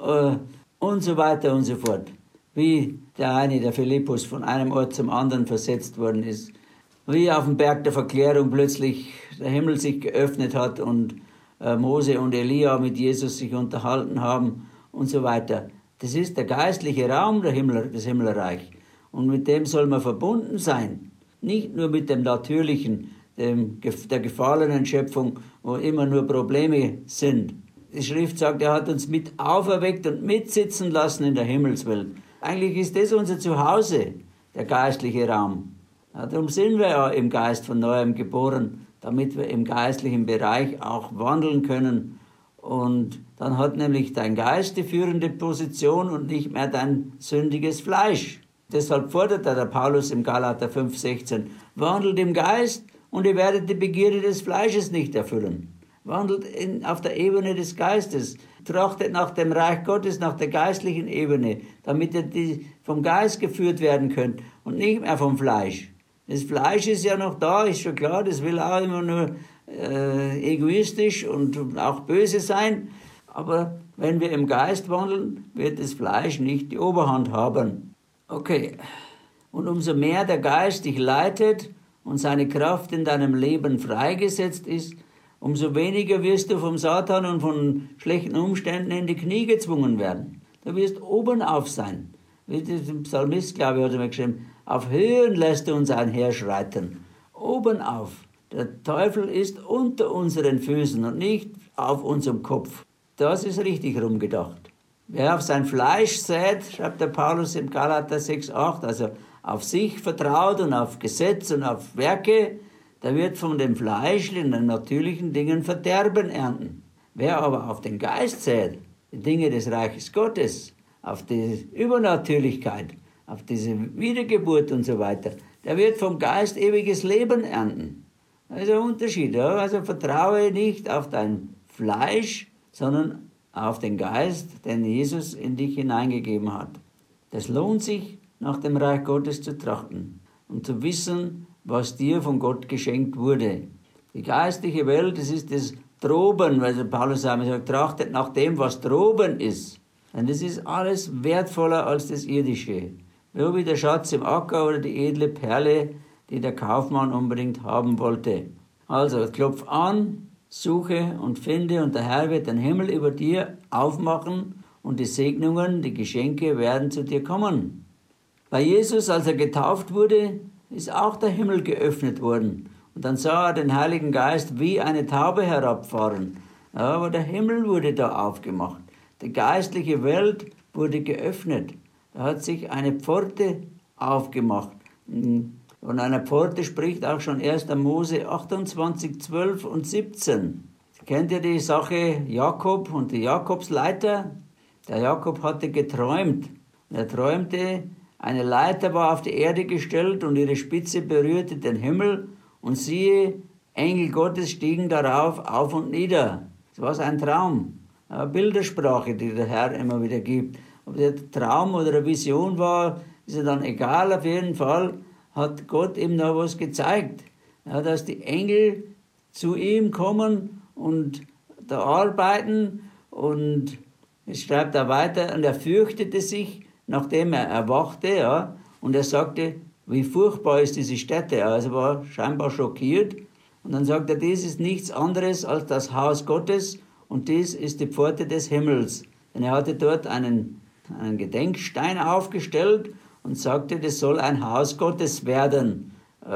A: und so weiter und so fort. Wie der Philippus, von einem Ort zum anderen versetzt worden ist. Wie auf dem Berg der Verklärung plötzlich der Himmel sich geöffnet hat und Mose und Elia mit Jesus sich unterhalten haben und so weiter. Das ist der geistliche Raum des Himmelreichs. Und mit dem soll man verbunden sein. Nicht nur mit dem Natürlichen, der gefallenen Schöpfung, wo immer nur Probleme sind. Die Schrift sagt, er hat uns mit auferweckt und mitsitzen lassen in der Himmelswelt. Eigentlich ist das unser Zuhause. der geistliche Raum. Ja, darum sind wir ja im Geist von Neuem geboren, damit wir im geistlichen Bereich auch wandeln können. Und dann hat nämlich dein Geist die führende Position und nicht mehr dein sündiges Fleisch. Deshalb fordert der Paulus im Galater 5,16, wandelt im Geist und ihr werdet die Begierde des Fleisches nicht erfüllen. Wandelt auf der Ebene des Geistes, trachtet nach dem Reich Gottes, nach der geistlichen Ebene, damit ihr vom Geist geführt werden könnt und nicht mehr vom Fleisch. Das Fleisch ist ja noch da, ist schon klar, das will auch immer nur egoistisch und auch böse sein. Aber wenn wir im Geist wandeln, wird das Fleisch nicht die Oberhand haben. Okay, und umso mehr der Geist dich leitet und seine Kraft in deinem Leben freigesetzt ist, umso weniger wirst du vom Satan und von schlechten Umständen in die Knie gezwungen werden. Du wirst oben auf sein. Wie der Psalmist, glaube ich, hat er geschrieben, auf Höhen lässt er uns einherschreiten. Oben auf. Der Teufel ist unter unseren Füßen und nicht auf unserem Kopf. Das ist richtig rumgedacht. Wer auf sein Fleisch sät, schreibt der Paulus im Galater 6,8, also auf sich vertraut und auf Gesetz und auf Werke, der wird von dem Fleisch in den natürlichen Dingen Verderben ernten. Wer aber auf den Geist sät, die Dinge des Reiches Gottes, auf die Übernatürlichkeit, auf diese Wiedergeburt und so weiter, der wird vom Geist ewiges Leben ernten. Das ist ein Unterschied. Ja? Also vertraue nicht auf dein Fleisch, sondern auf den Geist, den Jesus in dich hineingegeben hat. Das lohnt sich, nach dem Reich Gottes zu trachten und zu wissen, was dir von Gott geschenkt wurde. Die geistliche Welt, das ist das Droben, weil der Paulus sagt, trachtet nach dem, was droben ist. Denn das ist alles wertvoller als das Irdische. So wie der Schatz im Acker oder die edle Perle, die der Kaufmann unbedingt haben wollte. Also klopf an, suche und finde, und der Herr wird den Himmel über dir aufmachen und die Segnungen, die Geschenke werden zu dir kommen. Bei Jesus, als er getauft wurde, ist auch der Himmel geöffnet worden. Und dann sah er den Heiligen Geist wie eine Taube herabfahren. Ja, aber der Himmel wurde da aufgemacht. Die geistliche Welt wurde geöffnet. Da hat sich eine Pforte aufgemacht. Von einer Pforte spricht auch schon 1. Mose 28, 12 und 17. Kennt ihr die Sache Jakob und die Jakobsleiter? Der Jakob hatte geträumt. Er träumte, eine Leiter war auf die Erde gestellt und ihre Spitze berührte den Himmel und siehe, Engel Gottes stiegen darauf auf und nieder. Das war ein Traum, eine Bildersprache, die der Herr immer wieder gibt. Ob der Traum oder eine Vision war, ist ja dann egal. Auf jeden Fall hat Gott ihm noch was gezeigt. Ja, dass die Engel zu ihm kommen und da arbeiten, und es schreibt er weiter, und er fürchtete sich, nachdem er erwachte, ja, und er sagte, wie furchtbar ist diese Stätte. Also er war scheinbar schockiert. Und dann sagt er, dies ist nichts anderes als das Haus Gottes und dies ist die Pforte des Himmels. Denn er hatte dort einen Gedenkstein aufgestellt und sagte, das soll ein Haus Gottes werden.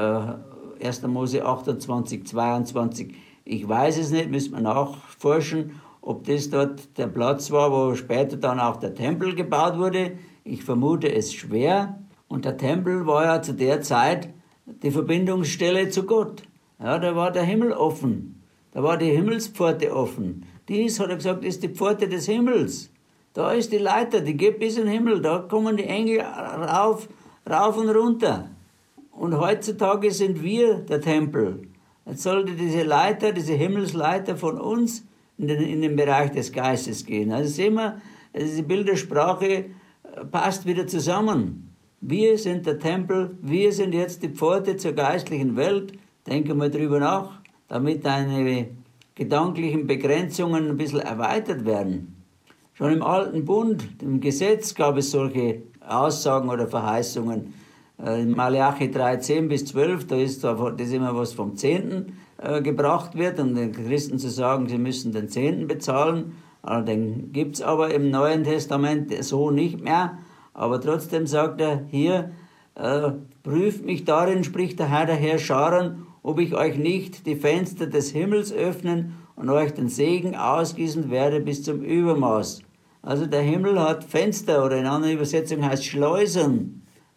A: 1. Mose 28, 22. Ich weiß es nicht, müssen wir nachforschen, ob das dort der Platz war, wo später dann auch der Tempel gebaut wurde. Ich vermute es schwer. Und der Tempel war ja zu der Zeit die Verbindungsstelle zu Gott. Ja, da war der Himmel offen. Da war die Himmelspforte offen. Dies, hat er gesagt, ist die Pforte des Himmels. Da ist die Leiter, die geht bis in den Himmel. Da kommen die Engel rauf und runter. Und heutzutage sind wir der Tempel. Jetzt sollte diese Leiter, diese Himmelsleiter von uns in den Bereich des Geistes gehen. Also sehen wir, diese Bildersprache passt wieder zusammen. Wir sind der Tempel, wir sind jetzt die Pforte zur geistlichen Welt. Denken wir drüber nach, damit deine gedanklichen Begrenzungen ein bisschen erweitert werden. Schon im Alten Bund, im Gesetz, gab es solche Aussagen oder Verheißungen. In Malachi 3, 10 bis 12, da ist das immer was vom Zehnten gebracht wird, um den Christen zu sagen, sie müssen den Zehnten bezahlen. Den gibt es aber im Neuen Testament so nicht mehr. Aber trotzdem sagt er hier, prüft mich darin, spricht der Herr der Heerscharen, ob ich euch nicht die Fenster des Himmels öffnen und euch den Segen ausgießen werde bis zum Übermaß. Also der Himmel hat Fenster, oder in anderer Übersetzung heißt Schleusen.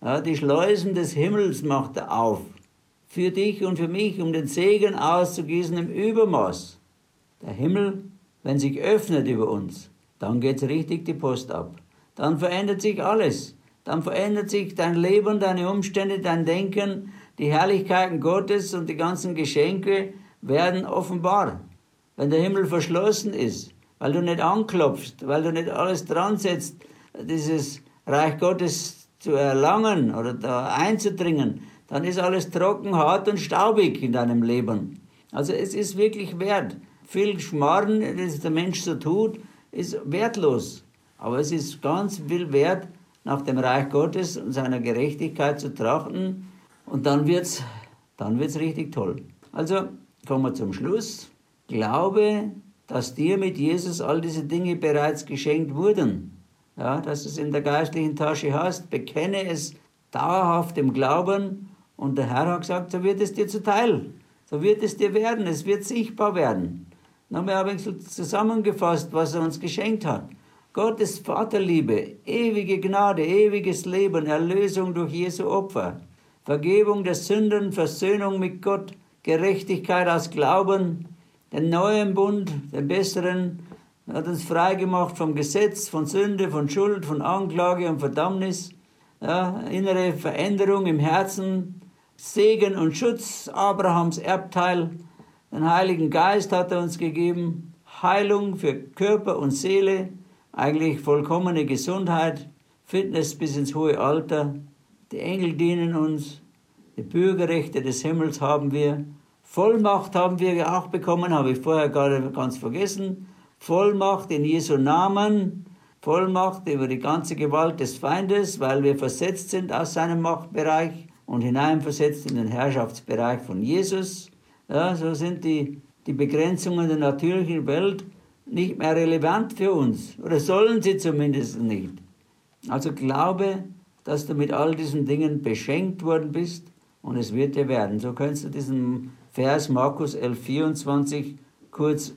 A: Ja, die Schleusen des Himmels macht er auf. Für dich und für mich, um den Segen auszugießen im Übermaß. Der Himmel, wenn sich öffnet über uns, dann geht's richtig die Post ab. Dann verändert sich alles. Dann verändert sich dein Leben, deine Umstände, dein Denken, die Herrlichkeiten Gottes und die ganzen Geschenke werden offenbar. Wenn der Himmel verschlossen ist, weil du nicht anklopfst, weil du nicht alles dran setzt, dieses Reich Gottes zu erlangen oder da einzudringen, dann ist alles trocken, hart und staubig in deinem Leben. Also es ist wirklich wert. Viel Schmarrn, das der Mensch so tut, ist wertlos. Aber es ist ganz viel wert, nach dem Reich Gottes und seiner Gerechtigkeit zu trachten. Und dann wird's richtig toll. Also kommen wir zum Schluss. Glaube, dass dir mit Jesus all diese Dinge bereits geschenkt wurden. Ja, dass du es in der geistlichen Tasche hast. Bekenne es dauerhaft im Glauben. Und der Herr hat gesagt, so wird es dir zuteil. So wird es dir werden. Es wird sichtbar werden. Dann haben wir ein bisschen zusammengefasst, was er uns geschenkt hat. Gottes Vaterliebe, ewige Gnade, ewiges Leben, Erlösung durch Jesu Opfer, Vergebung der Sünden, Versöhnung mit Gott, Gerechtigkeit aus Glauben, den neuen Bund, den besseren, hat uns freigemacht vom Gesetz, von Sünde, von Schuld, von Anklage und Verdammnis, ja, innere Veränderung im Herzen, Segen und Schutz, Abrahams Erbteil, den Heiligen Geist hat er uns gegeben, Heilung für Körper und Seele, eigentlich vollkommene Gesundheit, Fitness bis ins hohe Alter. Die Engel dienen uns, die Bürgerrechte des Himmels haben wir, Vollmacht haben wir auch bekommen, habe ich vorher gerade ganz vergessen. Vollmacht in Jesu Namen, Vollmacht über die ganze Gewalt des Feindes, weil wir versetzt sind aus seinem Machtbereich und hineinversetzt in den Herrschaftsbereich von Jesus. Ja, so sind die Begrenzungen der natürlichen Welt nicht mehr relevant für uns, oder sollen sie zumindest nicht. Also glaube, dass du mit all diesen Dingen beschenkt worden bist und es wird dir werden. So kannst du diesen Vers Markus 11,24 kurz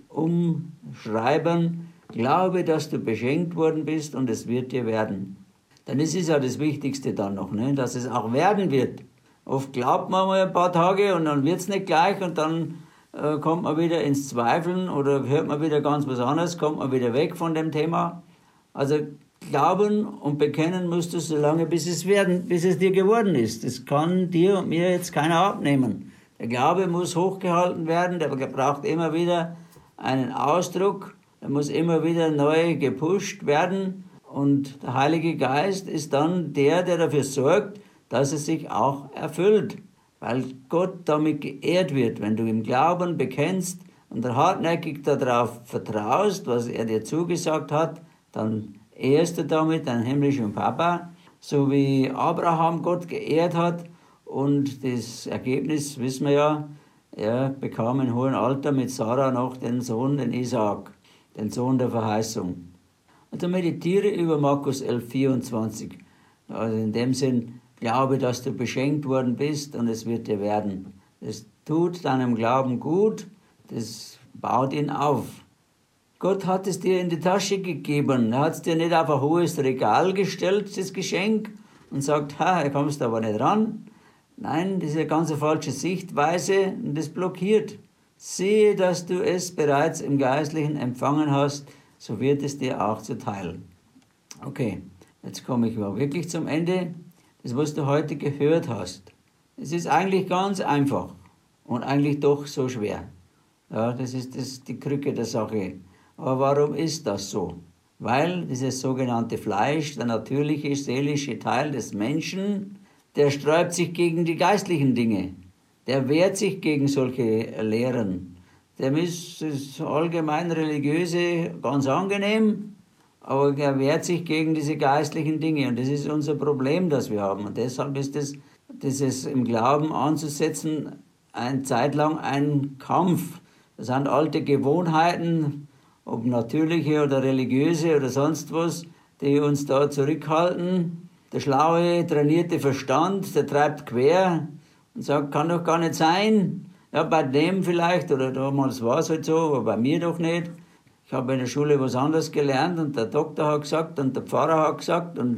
A: umschreiben. Glaube, dass du beschenkt worden bist und es wird dir werden. Denn es ist ja das Wichtigste dann noch, ne? Dass es auch werden wird. Oft glaubt man mal ein paar Tage und dann wird es nicht gleich und dann kommt man wieder ins Zweifeln oder hört man wieder ganz was anderes, kommt man wieder weg von dem Thema. Also glauben und bekennen musst du so lange, bis es dir geworden ist. Das kann dir und mir jetzt keiner abnehmen. Der Glaube muss hochgehalten werden, der braucht immer wieder einen Ausdruck, er muss immer wieder neu gepusht werden und der Heilige Geist ist dann der dafür sorgt, dass es sich auch erfüllt. Weil Gott damit geehrt wird, wenn du im Glauben bekennst und hartnäckig darauf vertraust, was er dir zugesagt hat, dann ehrst du damit deinen himmlischen Papa, so wie Abraham Gott geehrt hat. Und das Ergebnis wissen wir ja, er bekam in hohem Alter mit Sarah noch den Sohn, den Isaak, den Sohn der Verheißung. Also meditiere über Markus 11,24. Also in dem Sinn, glaube, dass du beschenkt worden bist und es wird dir werden. Das tut deinem Glauben gut, das baut ihn auf. Gott hat es dir in die Tasche gegeben. Er hat es dir nicht auf ein hohes Regal gestellt, das Geschenk, und sagt, da kommst du aber nicht ran. Nein, das ist eine ganz falsche Sichtweise und das blockiert. Sehe, dass du es bereits im Geistlichen empfangen hast, so wird es dir auch zuteil. Okay, jetzt komme ich mal wirklich zum Ende. Das, was du heute gehört hast, es ist eigentlich ganz einfach und eigentlich doch so schwer. Ja, das ist die Krücke der Sache. Aber warum ist das so? Weil dieses sogenannte Fleisch, der natürliche, seelische Teil des Menschen, der sträubt sich gegen die geistlichen Dinge. Der wehrt sich gegen solche Lehren. Dem ist das allgemein Religiöse ganz angenehm, aber er wehrt sich gegen diese geistlichen Dinge und das ist unser Problem, das wir haben. Und deshalb ist dieses im Glauben anzusetzen eine Zeit lang ein Kampf. Das sind alte Gewohnheiten, ob natürliche oder religiöse oder sonst was, die uns da zurückhalten. Der schlaue, trainierte Verstand, der treibt quer und sagt, kann doch gar nicht sein. Ja, bei dem vielleicht, oder damals war es halt so, aber bei mir doch nicht. Ich habe in der Schule was anderes gelernt und der Doktor hat gesagt und der Pfarrer hat gesagt und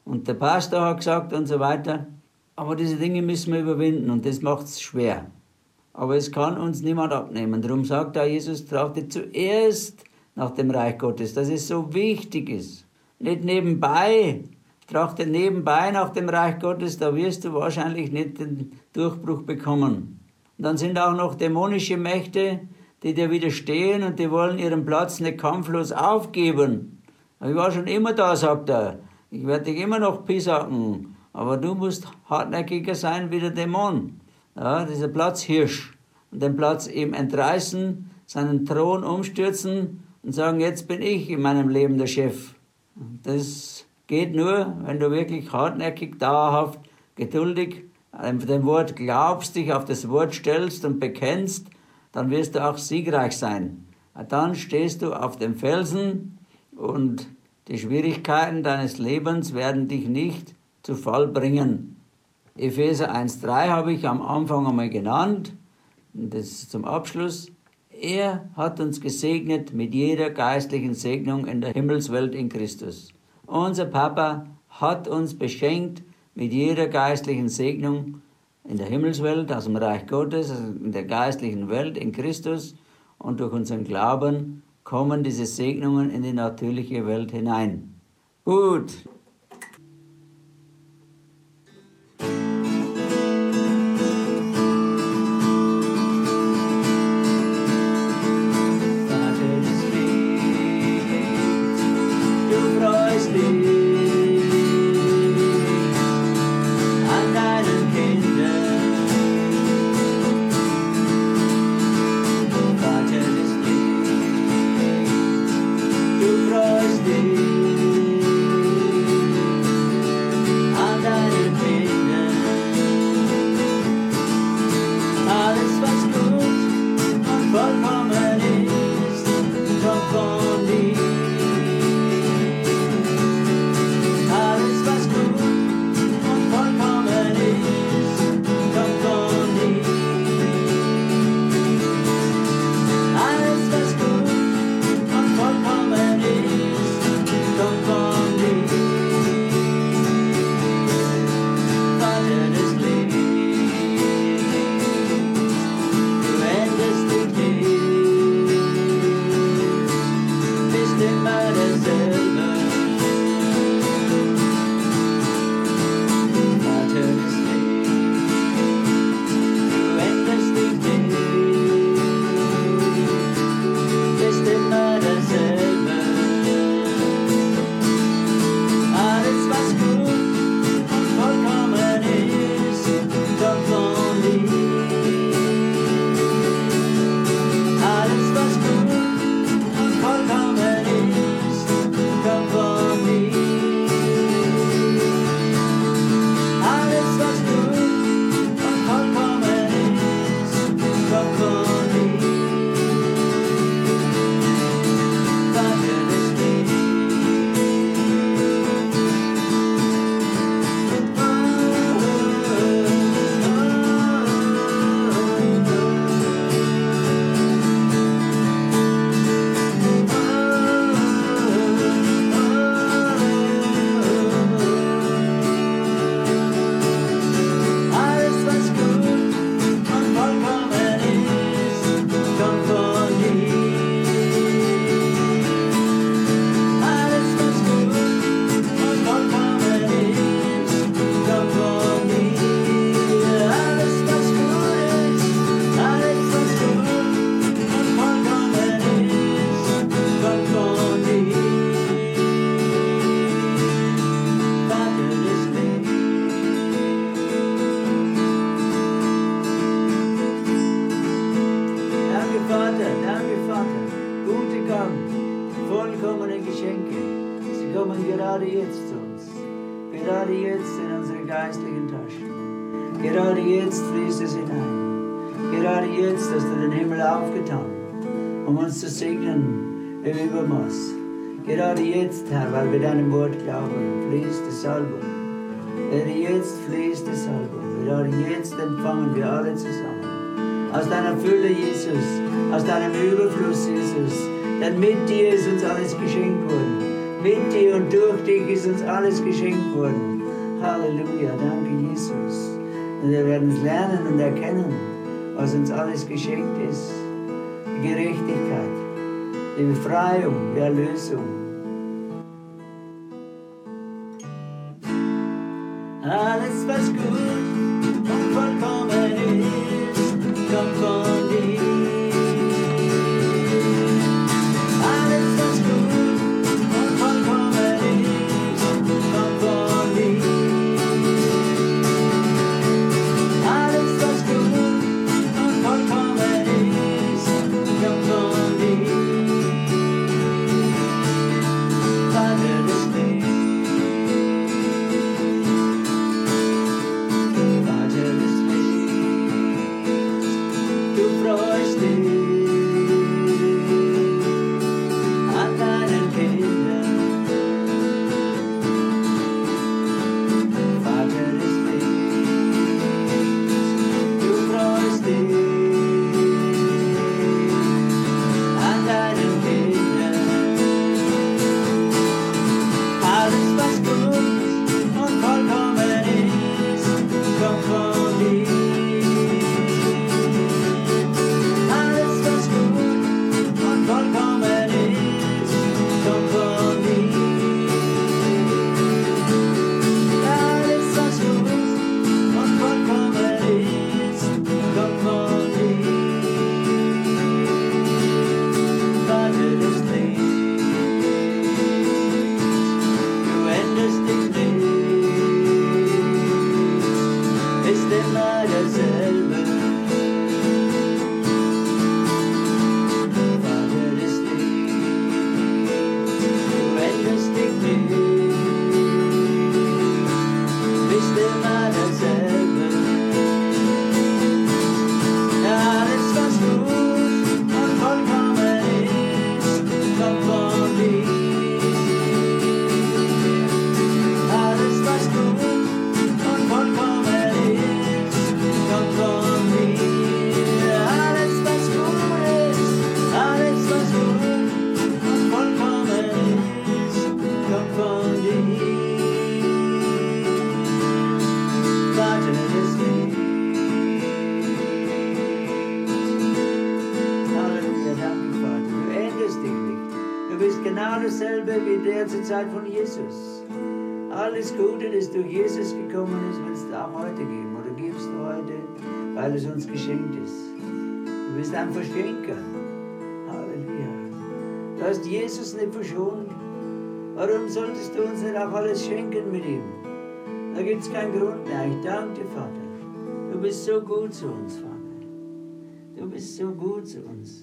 A: und der Pastor hat gesagt und so weiter. Aber diese Dinge müssen wir überwinden und das macht es schwer. Aber es kann uns niemand abnehmen. Darum sagt auch Jesus, trachtet zuerst nach dem Reich Gottes, dass es so wichtig ist. Nicht nebenbei, trachte nebenbei nach dem Reich Gottes, da wirst du wahrscheinlich nicht den Durchbruch bekommen. Und dann sind auch noch dämonische Mächte, die dir widerstehen und die wollen ihren Platz nicht kampflos aufgeben. Ich war schon immer da, sagt er. Ich werde dich immer noch pisacken, aber du musst hartnäckiger sein wie der Dämon. Ja, dieser Platzhirsch. Und den Platz ihm entreißen, seinen Thron umstürzen und sagen, jetzt bin ich in meinem Leben der Chef. Das geht nur, wenn du wirklich hartnäckig, dauerhaft, geduldig dem Wort glaubst, dich auf das Wort stellst und bekennst, dann wirst du auch siegreich sein. Dann stehst du auf dem Felsen und die Schwierigkeiten deines Lebens werden dich nicht zu Fall bringen. Epheser 1,3 habe ich am Anfang einmal genannt, das ist zum Abschluss. Er hat uns gesegnet mit jeder geistlichen Segnung in der Himmelswelt in Christus. Unser Papa hat uns beschenkt mit jeder geistlichen Segnung in der Himmelswelt, aus dem Reich Gottes, also in der geistlichen Welt in Christus. Und durch unseren Glauben kommen diese Segnungen in die natürliche Welt hinein. Gut. vollkommene Geschenke. Sie kommen gerade jetzt zu uns. Gerade jetzt in unsere geistlichen Taschen. Gerade jetzt fließt es hinein. Gerade jetzt hast du den Himmel aufgetan, um uns zu segnen im Übermaß. Gerade jetzt, Herr, weil wir deinem Wort glauben, fließt die Salbung. Gerade jetzt fließt die Salbung. Gerade jetzt empfangen wir alle zusammen. Aus deiner Fülle, Jesus, aus deinem Überfluss, Jesus. Denn mit dir ist uns alles geschenkt worden. Mit dir und durch dich ist uns alles geschenkt worden. Halleluja, danke Jesus. Und wir werden es lernen und erkennen, was uns alles geschenkt ist. Die Gerechtigkeit, die Befreiung, die Erlösung. Alles, was gut und vollkommen ist, kommt von dir. Alles, was gut und vollkommen ist, kommt von dir. Alles, was gut und vollkommen ist, kommt von dir. Vater des Lebens. Zur Zeit von Jesus. Alles Gute, das durch Jesus gekommen ist, willst du auch heute geben oder gibst du heute, weil es uns geschenkt ist. Du bist ein Verschenker. Halleluja. Du hast Jesus nicht verschont. Warum solltest du uns nicht auch alles schenken mit ihm? Da gibt es keinen Grund mehr. Ich danke dir, Vater. Du bist so gut zu uns, Vater. Du bist so gut zu uns.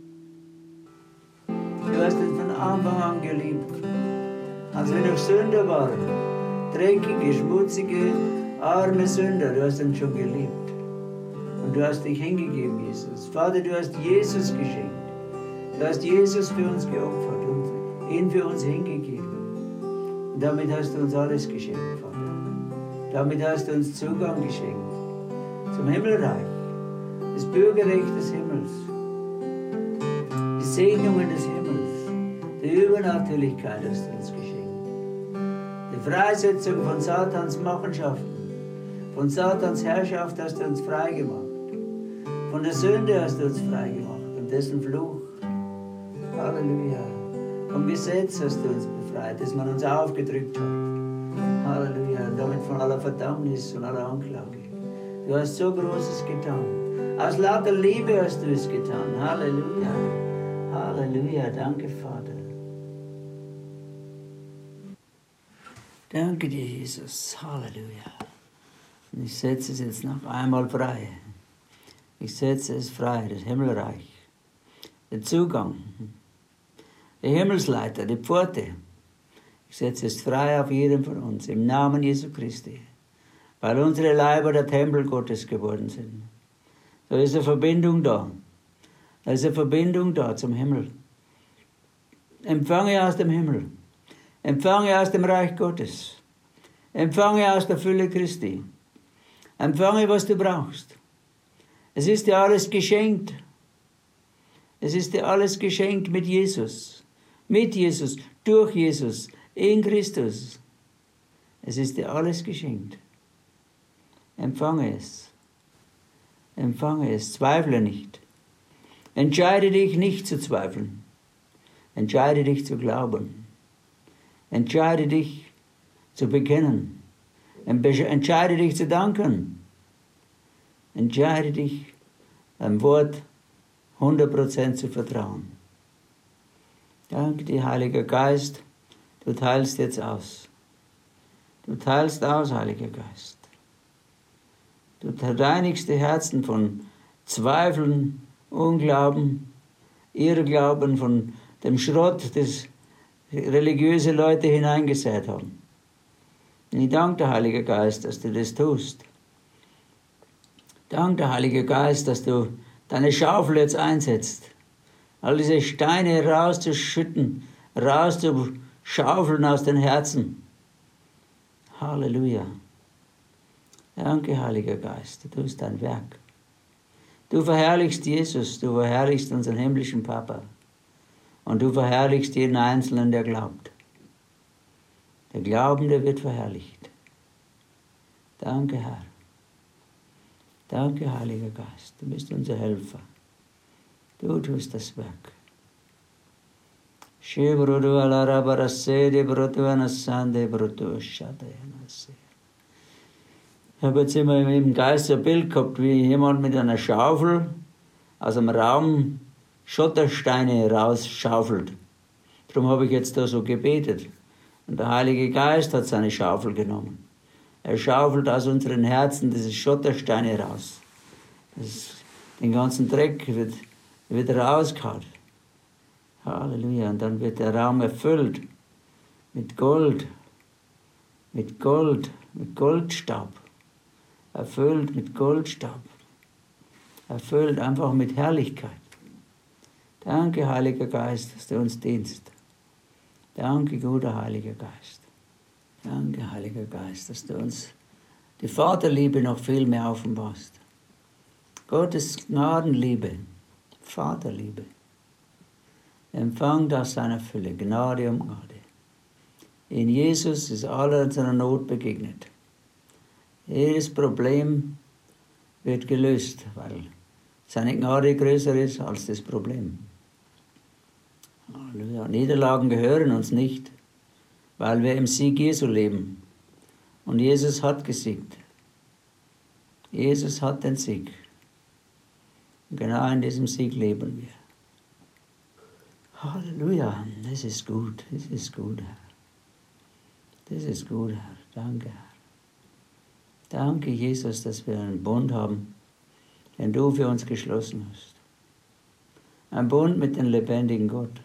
A: Du hast uns von Anfang an geliebt. Als wir noch Sünder waren, dreckige, schmutzige, arme Sünder, du hast uns schon geliebt. Und du hast dich hingegeben, Jesus. Vater, du hast Jesus geschenkt. Du hast Jesus für uns geopfert und ihn für uns hingegeben. Und damit hast du uns alles geschenkt, Vater. Damit hast du uns Zugang geschenkt zum Himmelreich, das Bürgerrecht des Himmels, die Segnungen des Himmels, die Übernatürlichkeit hast du uns geschenkt. Die Freisetzung von Satans Machenschaften, von Satans Herrschaft hast du uns frei gemacht. Von der Sünde hast du uns frei gemacht und dessen Fluch. Halleluja. Vom Gesetz hast du uns befreit, das man uns aufgedrückt hat. Halleluja. Und damit von aller Verdammnis und aller Anklage. Du hast so Großes getan. Aus lauter Liebe hast du es getan. Halleluja. Halleluja. Danke, Vater. Danke dir, Jesus. Halleluja. Und ich setze es jetzt noch einmal frei. Ich setze es frei, das Himmelreich. Der Zugang. Die Himmelsleiter, die Pforte. Ich setze es frei auf jedem von uns, im Namen Jesu Christi. Weil unsere Leiber der Tempel Gottes geworden sind. Da ist eine Verbindung da. Da ist eine Verbindung da zum Himmel. Empfange aus dem Himmel. Empfange aus dem Reich Gottes. Empfange aus der Fülle Christi. Empfange, was du brauchst. Es ist dir alles geschenkt. Es ist dir alles geschenkt mit Jesus. Mit Jesus, durch Jesus, in Christus. Es ist dir alles geschenkt. Empfange es. Empfange es. Zweifle nicht. Entscheide dich nicht zu zweifeln. Entscheide dich zu glauben. Entscheide dich zu bekennen. Entscheide dich zu danken. Entscheide dich, deinem Wort 100% zu vertrauen. Danke dir, Heiliger Geist, du teilst jetzt aus. Du teilst aus, Heiliger Geist. Du reinigst die Herzen von Zweifeln, Unglauben, Irrglauben, von dem Schrott, das religiöse Leute hineingesät haben. Und ich danke dir, Heiliger Geist, dass du das tust. Danke dir, Heiliger Geist, dass du deine Schaufel jetzt einsetzt. All diese Steine rauszuschütten, rauszuschaufeln aus den Herzen. Halleluja. Danke, Heiliger Geist, du tust dein Werk. Du verherrlichst Jesus, du verherrlichst unseren himmlischen Papa. Und du verherrlichst jeden Einzelnen, der glaubt. Der Glaubende wird verherrlicht. Danke, Herr. Danke, Heiliger Geist, du bist unser Helfer. Du tust das Werk. Ich habe jetzt immer im Geist ein Bild gehabt, wie jemand mit einer Schaufel aus einem Raum Schottersteine rausschaufelt. Darum habe ich jetzt da so gebetet. Und der Heilige Geist hat seine Schaufel genommen. Er schaufelt aus unseren Herzen diese Schottersteine raus. Den ganzen Dreck wird rausgehauen. Halleluja. Und dann wird der Raum erfüllt mit Gold, mit Goldstaub. Erfüllt mit Goldstaub. Erfüllt einfach mit Herrlichkeit. Danke, Heiliger Geist, dass du uns dienst. Danke, guter Heiliger Geist. Danke, Heiliger Geist, dass du uns die Vaterliebe noch viel mehr offenbarst. Gottes Gnadenliebe, Vaterliebe. Empfangt aus seiner Fülle Gnade um Gnade. In Jesus ist aller seiner Not begegnet. Jedes Problem wird gelöst, weil seine Gnade größer ist als das Problem. Halleluja. Niederlagen gehören uns nicht, weil wir im Sieg Jesu leben. Und Jesus hat gesiegt. Jesus hat den Sieg. Und genau in diesem Sieg leben wir. Halleluja, das ist gut, Herr. Das ist gut, Herr. Danke, Herr. Danke, Jesus, dass wir einen Bund haben, den du für uns geschlossen hast. Ein Bund mit dem lebendigen Gott.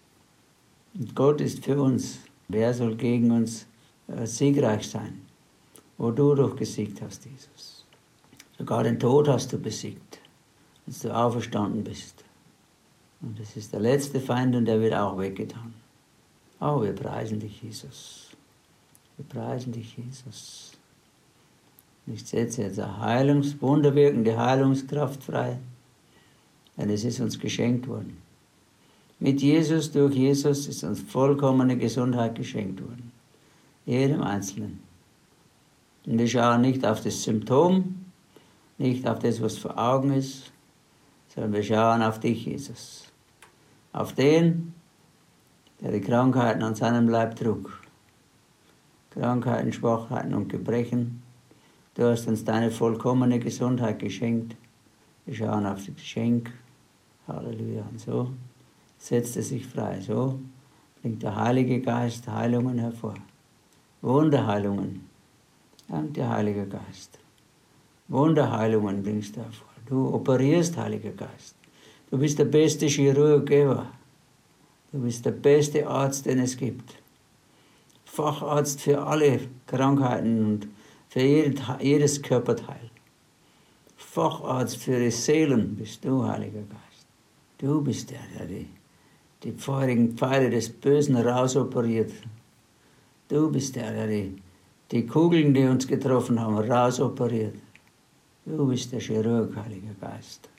A: Und Gott ist für uns. Wer soll gegen uns siegreich sein? Wo du doch gesiegt hast, Jesus. Sogar den Tod hast du besiegt, als du auferstanden bist. Und das ist der letzte Feind und der wird auch weggetan. Oh, wir preisen dich, Jesus. Wir preisen dich, Jesus. Ich setze jetzt eine wunderwirkende Heilungskraft frei, denn es ist uns geschenkt worden. Mit Jesus, durch Jesus ist uns vollkommene Gesundheit geschenkt worden. Jedem Einzelnen. Und wir schauen nicht auf das Symptom, nicht auf das, was vor Augen ist, sondern wir schauen auf dich, Jesus. Auf den, der die Krankheiten an seinem Leib trug. Krankheiten, Schwachheiten und Gebrechen. Du hast uns deine vollkommene Gesundheit geschenkt. Wir schauen auf das Geschenk. Halleluja. Und so setzt es sich frei. So bringt der Heilige Geist Heilungen hervor. Wunderheilungen. Dank dir, Heiliger Geist. Wunderheilungen bringst du hervor. Du operierst, Heiliger Geist. Du bist der beste Chirurg ever. Du bist der beste Arzt, den es gibt. Facharzt für alle Krankheiten und für jedes Körperteil. Facharzt für die Seelen bist du, Heiliger Geist. Du bist der die feurigen Pfeile des Bösen rausoperiert. Du bist der die Kugeln, die uns getroffen haben, rausoperiert. Du bist der Chirurg, Heiliger Geist.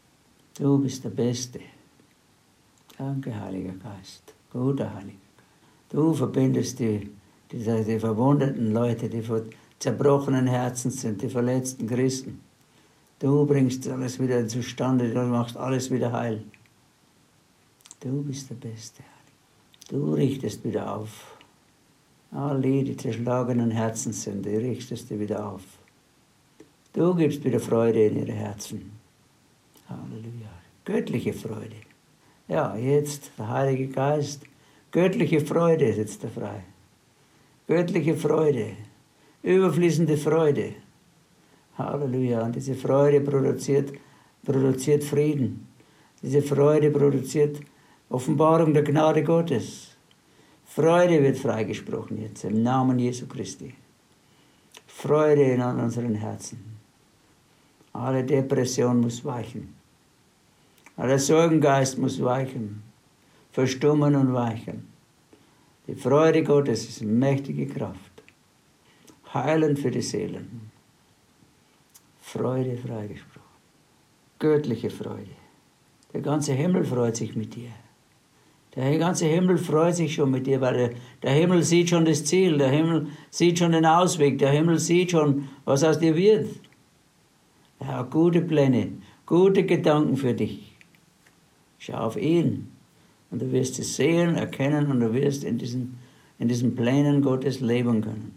A: Du bist der Beste. Danke, Heiliger Geist. Guter Heiliger Geist. Du verbindest die verwundeten Leute, die von zerbrochenen Herzen sind, die verletzten Christen. Du bringst alles wieder zustande, du machst alles wieder heil. Du bist der Beste, Herr. Du richtest wieder auf. All die zerschlagenen Herzen sind, die richtest du wieder auf. Du gibst wieder Freude in ihre Herzen. Halleluja. Göttliche Freude. Ja, jetzt der Heilige Geist. Göttliche Freude setzt er frei. Göttliche Freude. Überfließende Freude. Halleluja. Und diese Freude produziert Frieden. Diese Freude produziert Offenbarung der Gnade Gottes. Freude wird freigesprochen jetzt im Namen Jesu Christi. Freude in unseren Herzen. Alle Depression muss weichen. Aller Sorgengeist muss weichen. Verstummen und weichen. Die Freude Gottes ist mächtige Kraft. Heilend für die Seelen. Freude freigesprochen. Göttliche Freude. Der ganze Himmel freut sich mit dir. Der ganze Himmel freut sich schon mit dir, weil der Himmel sieht schon das Ziel, der Himmel sieht schon den Ausweg, der Himmel sieht schon, was aus dir wird. Er hat gute Pläne, gute Gedanken für dich. Schau auf ihn und du wirst es sehen, erkennen und du wirst in diesen Plänen Gottes leben können.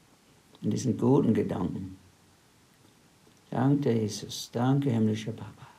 A: In diesen guten Gedanken. Danke, Jesus. Danke, himmlischer Papa.